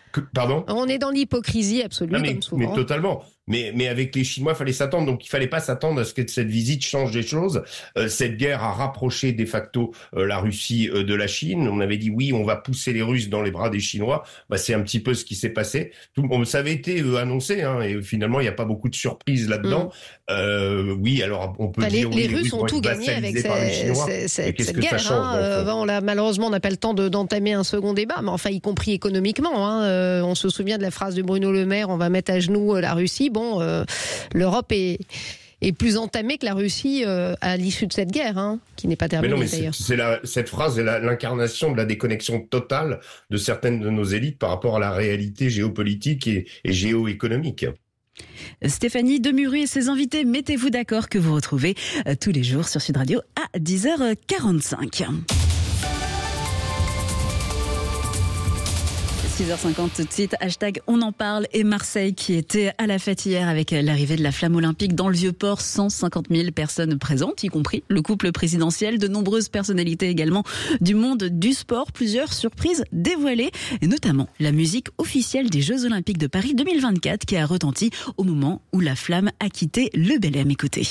On est dans l'hypocrisie absolue, comme souvent. Mais totalement. Mais avec les Chinois, il fallait s'attendre. Donc, il fallait pas s'attendre à ce que cette visite change des choses. Cette guerre a rapproché de facto la Russie de la Chine. On avait dit oui, on va pousser les Russes dans les bras des Chinois. C'est un petit peu ce qui s'est passé. Ça avait été annoncé, et finalement, il n'y a pas beaucoup de surprises là-dedans. Oui, alors on peut dire les Russes ont tout gagné avec cette guerre. Malheureusement, on n'a pas le temps d'entamer un second débat, mais enfin, y compris économiquement. On se souvient de la phrase de Bruno Le Maire, on va mettre à genoux la Russie. L'Europe est plus entamée que la Russie à l'issue de cette guerre, qui n'est pas terminée d'ailleurs. Cette phrase est l'incarnation de la déconnexion totale de certaines de nos élites par rapport à la réalité géopolitique et géoéconomique. Stéphanie Demuruy et ses invités, mettez-vous d'accord, que vous retrouvez tous les jours sur Sud Radio à 10h45. 6h50 tout de suite, hashtag on en parle, et Marseille qui était à la fête hier avec l'arrivée de la flamme olympique dans le Vieux-Port, 150 000 personnes présentes, y compris le couple présidentiel, de nombreuses personnalités également du monde du sport, plusieurs surprises dévoilées, et notamment la musique officielle des Jeux Olympiques de Paris 2024 qui a retenti au moment où la flamme a quitté le Belém. Écoutez.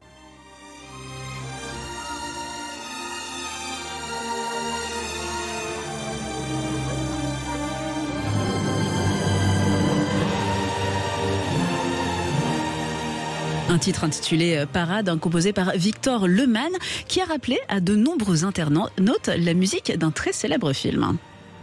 Un titre intitulé Parade, composé par Victor Lehmann, qui a rappelé à de nombreux internautes la musique d'un très célèbre film.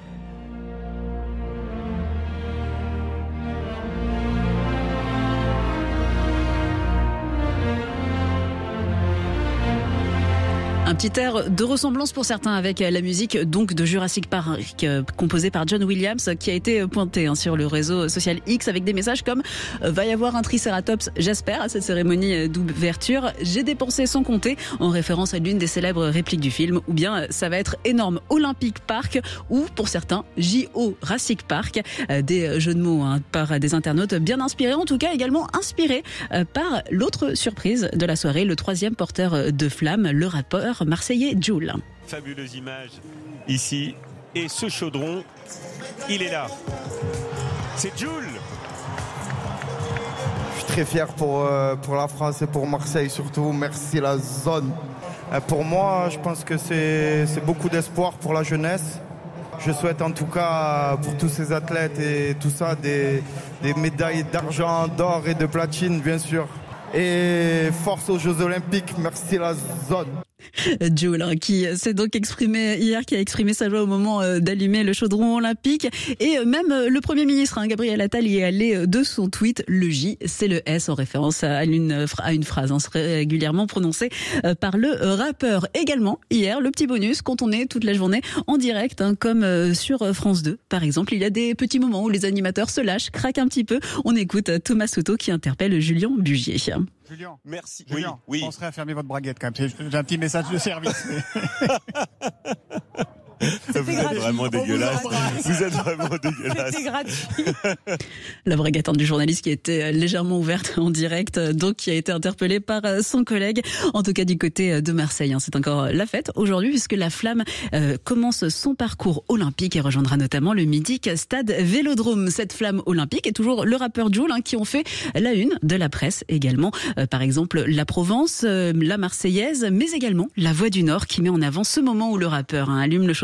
Un petit air de ressemblance pour certains avec la musique donc de Jurassic Park, composée par John Williams, qui a été pointé sur le réseau social X avec des messages comme « Va y avoir un Triceratops, j'espère, à cette cérémonie d'ouverture. J'ai dépensé sans compter », en référence à l'une des célèbres répliques du film, ou bien « Ça va être énorme Olympic Park », ou pour certains J.O. Jurassic Park. Des jeux de mots par des internautes bien inspirés, en tout cas également inspirés par l'autre surprise de la soirée, le troisième porteur de flamme, le rappeur marseillais Jul. Fabuleuse image ici, et ce chaudron, il est là. C'est Jul. Je suis très fier pour la France et pour Marseille surtout. Merci la zone. Pour moi, je pense que c'est beaucoup d'espoir pour la jeunesse. Je souhaite en tout cas pour tous ces athlètes et tout ça des médailles d'argent, d'or et de platine bien sûr. Et force aux Jeux Olympiques, merci la zone. Jul, qui s'est donc exprimé hier, qui a exprimé sa joie au moment d'allumer le chaudron olympique. Et même le Premier ministre, Gabriel Attal, y est allé de son tweet. Le J, c'est le S, en référence à une phrase régulièrement prononcée par le rappeur. Également, hier, le petit bonus, quand on est toute la journée en direct, comme sur France 2, par exemple, il y a des petits moments où les animateurs se lâchent, craquent un petit peu. On écoute Thomas Soto qui interpelle Julien Bugier. Julien, merci. Julien, oui. Je penserais à fermer votre braguette quand même. J'ai un petit message de service. Vous êtes vraiment dégueulasse. Vous êtes vraiment dégueulasse. C'était gratuit. La braguette du journaliste qui était légèrement ouverte en direct, donc qui a été interpellé par son collègue. En tout cas, du côté de Marseille, c'est encore la fête aujourd'hui puisque la flamme commence son parcours olympique et rejoindra notamment le mythique stade Vélodrome. Cette flamme olympique est toujours le rappeur Jul qui ont fait la une de la presse également. Par exemple, la Provence, la Marseillaise, mais également la Voix du Nord qui met en avant ce moment où le rappeur allume le chaudron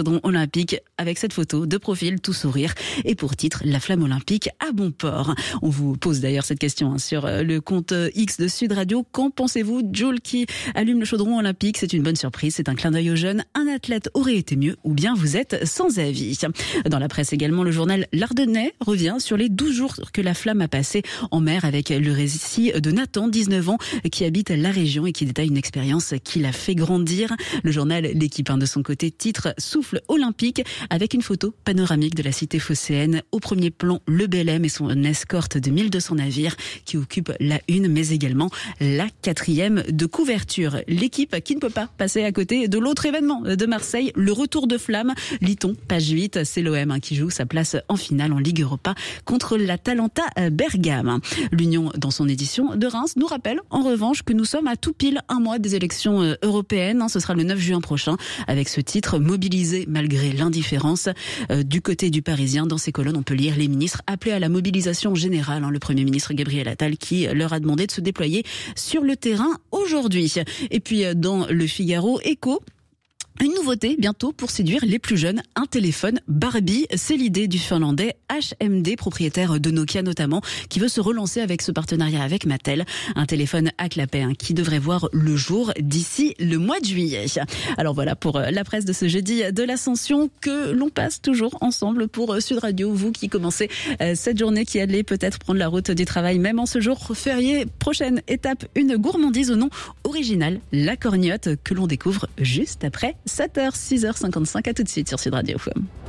chaudron olympique avec cette photo de profil, tout sourire. Et pour titre, la flamme olympique à bon port. On vous pose d'ailleurs cette question sur le compte X de Sud Radio. Qu'en pensez-vous? Jules qui allume le chaudron olympique, c'est une bonne surprise, c'est un clin d'œil aux jeunes. Un athlète aurait été mieux ou bien vous êtes sans avis. Dans la presse également, le journal L'Ardennais revient sur les 12 jours que la flamme a passé en mer avec le récit de Nathan, 19 ans, qui habite la région et qui détaille une expérience qui l'a fait grandir. Le journal L'Équipe, de son côté, titre Souffle olympique avec une photo panoramique de la cité phocéenne. Au premier plan, le Belém et son escorte de 1200 navires qui occupent la une, mais également la 4e de couverture. L'Équipe qui ne peut pas passer à côté de l'autre événement de Marseille, le retour de flamme. Lit-on, page 8, c'est l'OM qui joue sa place en finale en Ligue Europa contre l'Atalanta Bergame. L'Union, dans son édition de Reims, nous rappelle en revanche que nous sommes à tout pile un mois des élections européennes. Ce sera le 9 juin prochain avec ce titre, mobilisé malgré l'indifférence. Du côté du Parisien, dans ces colonnes, on peut lire les ministres appelés à la mobilisation générale. Le Premier ministre Gabriel Attal qui leur a demandé de se déployer sur le terrain aujourd'hui. Et puis dans le Figaro, Écho, une nouveauté bientôt pour séduire les plus jeunes, un téléphone Barbie. C'est l'idée du Finlandais HMD, propriétaire de Nokia notamment, qui veut se relancer avec ce partenariat avec Mattel. Un téléphone à clapet qui devrait voir le jour d'ici le mois de juillet. Alors voilà pour la presse de ce jeudi de l'Ascension que l'on passe toujours ensemble pour Sud Radio. Vous qui commencez cette journée, qui allez peut-être prendre la route du travail, même en ce jour férié. Prochaine étape, une gourmandise au nom original, la corgnotte, que l'on découvre juste après 7h, 6h55, à tout de suite sur Sud Radio.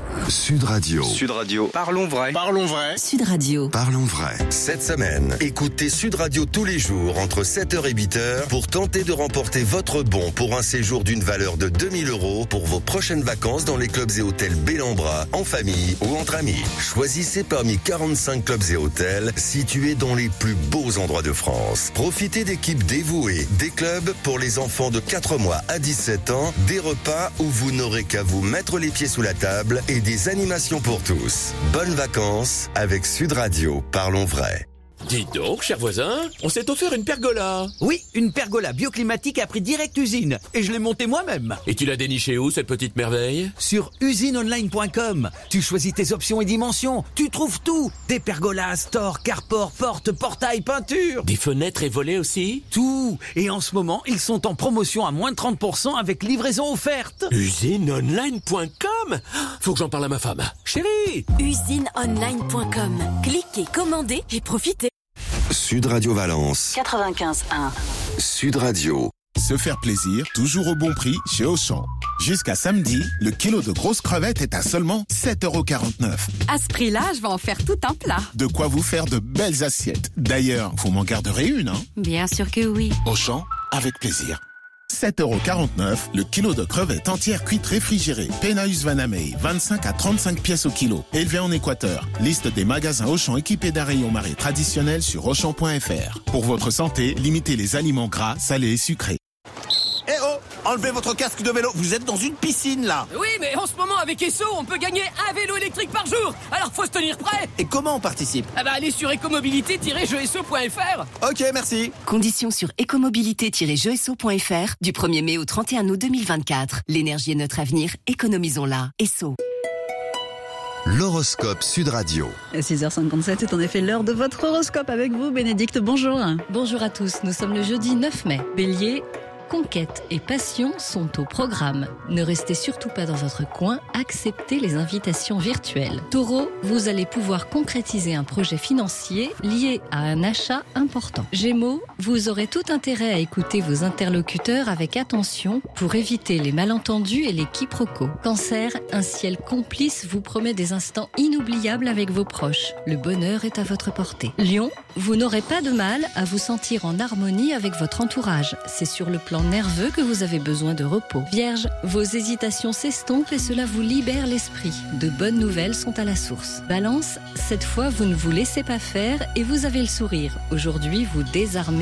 Sud Radio. Sud Radio. Parlons vrai. Parlons vrai. Sud Radio. Parlons vrai. Cette semaine, écoutez Sud Radio tous les jours entre 7h et 8h pour tenter de remporter votre bon pour un séjour d'une valeur de 2000 € pour vos prochaines vacances dans les clubs et hôtels Bellambra, en famille ou entre amis. Choisissez parmi 45 clubs et hôtels situés dans les plus beaux endroits de France. Profitez d'équipes dévouées, des clubs pour les enfants de 4 mois à 17 ans, des repas où vous n'aurez qu'à vous mettre les pieds sous la table et des animations pour tous. Bonnes vacances avec Sud Radio. Parlons vrai. Dites donc, cher voisin, on s'est offert une pergola. Oui, une pergola bioclimatique à prix direct usine. Et je l'ai montée moi-même. Et tu l'as dénichée où, cette petite merveille? Sur usineonline.com. Tu choisis tes options et dimensions. Tu trouves tout. Des pergolas, stores, carports, portes, portails, peintures. Des fenêtres et volets aussi? Tout. Et en ce moment, ils sont en promotion à moins de 30% avec livraison offerte. Usineonline.com? Faut que j'en parle à ma femme. Chérie! Usineonline.com. Cliquez, commandez et profitez. Sud Radio Valence 95.1. Sud Radio. Se faire plaisir, toujours au bon prix chez Auchan. Jusqu'à samedi, le kilo de grosses crevettes est à seulement 7,49 €. À ce prix-là, je vais en faire tout un plat. De quoi vous faire de belles assiettes. D'ailleurs, vous m'en garderez une, hein? Bien sûr que oui. Auchan, avec plaisir. 7,49 €, le kilo de crevettes entières cuites réfrigérées. Penaeus Vanamei, 25 à 35 pièces au kilo. Élevé en Équateur. Liste des magasins Auchan équipés d'un rayon marée traditionnel sur Auchan.fr. Pour votre santé, limitez les aliments gras, salés et sucrés. Eh oh! Enlevez votre casque de vélo, vous êtes dans une piscine là! Oui, mais en ce moment avec Esso, on peut gagner un vélo électrique par jour! Alors faut se tenir prêt! Et comment on participe? Allez sur ecomobilité-jeuesso.fr. Ok, merci! Conditions sur ecomobilité-jeuesso.fr du 1er mai au 31 août 2024. L'énergie est notre avenir, économisons-la. Esso. L'horoscope Sud Radio. 6h57, c'est en effet l'heure de votre horoscope avec vous, Bénédicte. Bonjour. Bonjour à tous, nous sommes le jeudi 9 mai. Bélier, conquête et passion sont au programme. Ne restez surtout pas dans votre coin, acceptez les invitations virtuelles. Taureau, vous allez pouvoir concrétiser un projet financier lié à un achat important. Gémeaux, vous aurez tout intérêt à écouter vos interlocuteurs avec attention pour éviter les malentendus et les quiproquos. Cancer, un ciel complice vous promet des instants inoubliables avec vos proches. Le bonheur est à votre portée. Lion, vous n'aurez pas de mal à vous sentir en harmonie avec votre entourage. C'est sur le plan nerveux que vous avez besoin de repos. Vierge, vos hésitations s'estompent et cela vous libère l'esprit. De bonnes nouvelles sont à la source. Balance, cette fois vous ne vous laissez pas faire et vous avez le sourire. Aujourd'hui, vous désarmez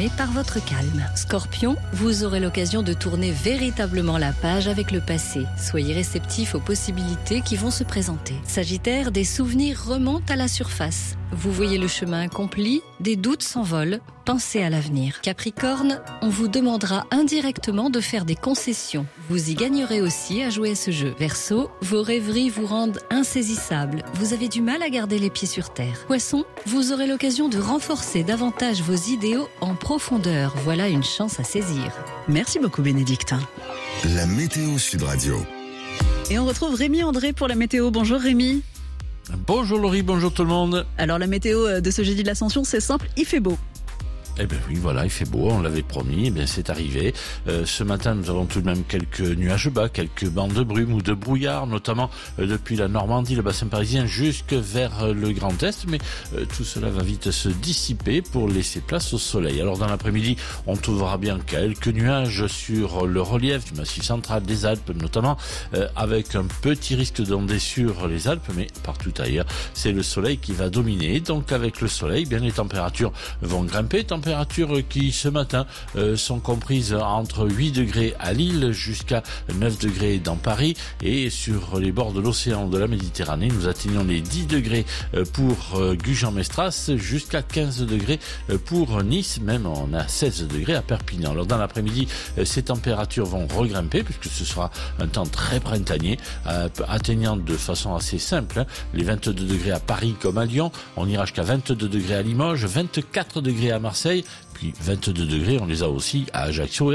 impressionner par votre calme. Scorpion, vous aurez l'occasion de tourner véritablement la page avec le passé. Soyez réceptif aux possibilités qui vont se présenter. Sagittaire, des souvenirs remontent à la surface. Vous voyez le chemin accompli, des doutes s'envolent, pensez à l'avenir. Capricorne, on vous demandera indirectement de faire des concessions. Vous y gagnerez aussi à jouer à ce jeu. Verseau, vos rêveries vous rendent insaisissables. Vous avez du mal à garder les pieds sur terre. Poisson, vous aurez l'occasion de renforcer davantage vos idéaux en profondeur. Voilà une chance à saisir. Merci beaucoup Bénédicte. La météo Sud Radio. Et on retrouve Rémi André pour la météo. Bonjour Rémi. Bonjour Laurie, bonjour tout le monde. Alors la météo de ce jeudi de l'Ascension, c'est simple, il fait beau. Eh bien oui, voilà, il fait beau, on l'avait promis, eh bien c'est arrivé. Ce matin, nous avons tout de même quelques nuages bas, quelques bandes de brume ou de brouillard, notamment depuis la Normandie, le bassin parisien, jusque vers le Grand Est. Mais tout cela va vite se dissiper pour laisser place au soleil. Alors dans l'après-midi, on trouvera bien quelques nuages sur le relief du Massif central, des Alpes notamment, avec un petit risque d'ondées sur les Alpes, mais partout ailleurs, c'est le soleil qui va dominer. Donc avec le soleil, bien les températures vont grimper, températures qui ce matin sont comprises entre 8 degrés à Lille jusqu'à 9 degrés dans Paris, et sur les bords de l'océan de la Méditerranée, nous atteignons les 10 degrés pour Gujan-Mestras jusqu'à 15 degrés pour Nice, même on a 16 degrés à Perpignan. Alors dans l'après-midi, ces températures vont regrimper puisque ce sera un temps très printanier, atteignant de façon assez simple les 22 degrés à Paris comme à Lyon. On ira jusqu'à 22 degrés à Limoges, 24 degrés à Marseille, puis 22 degrés, on les a aussi à Ajaccio et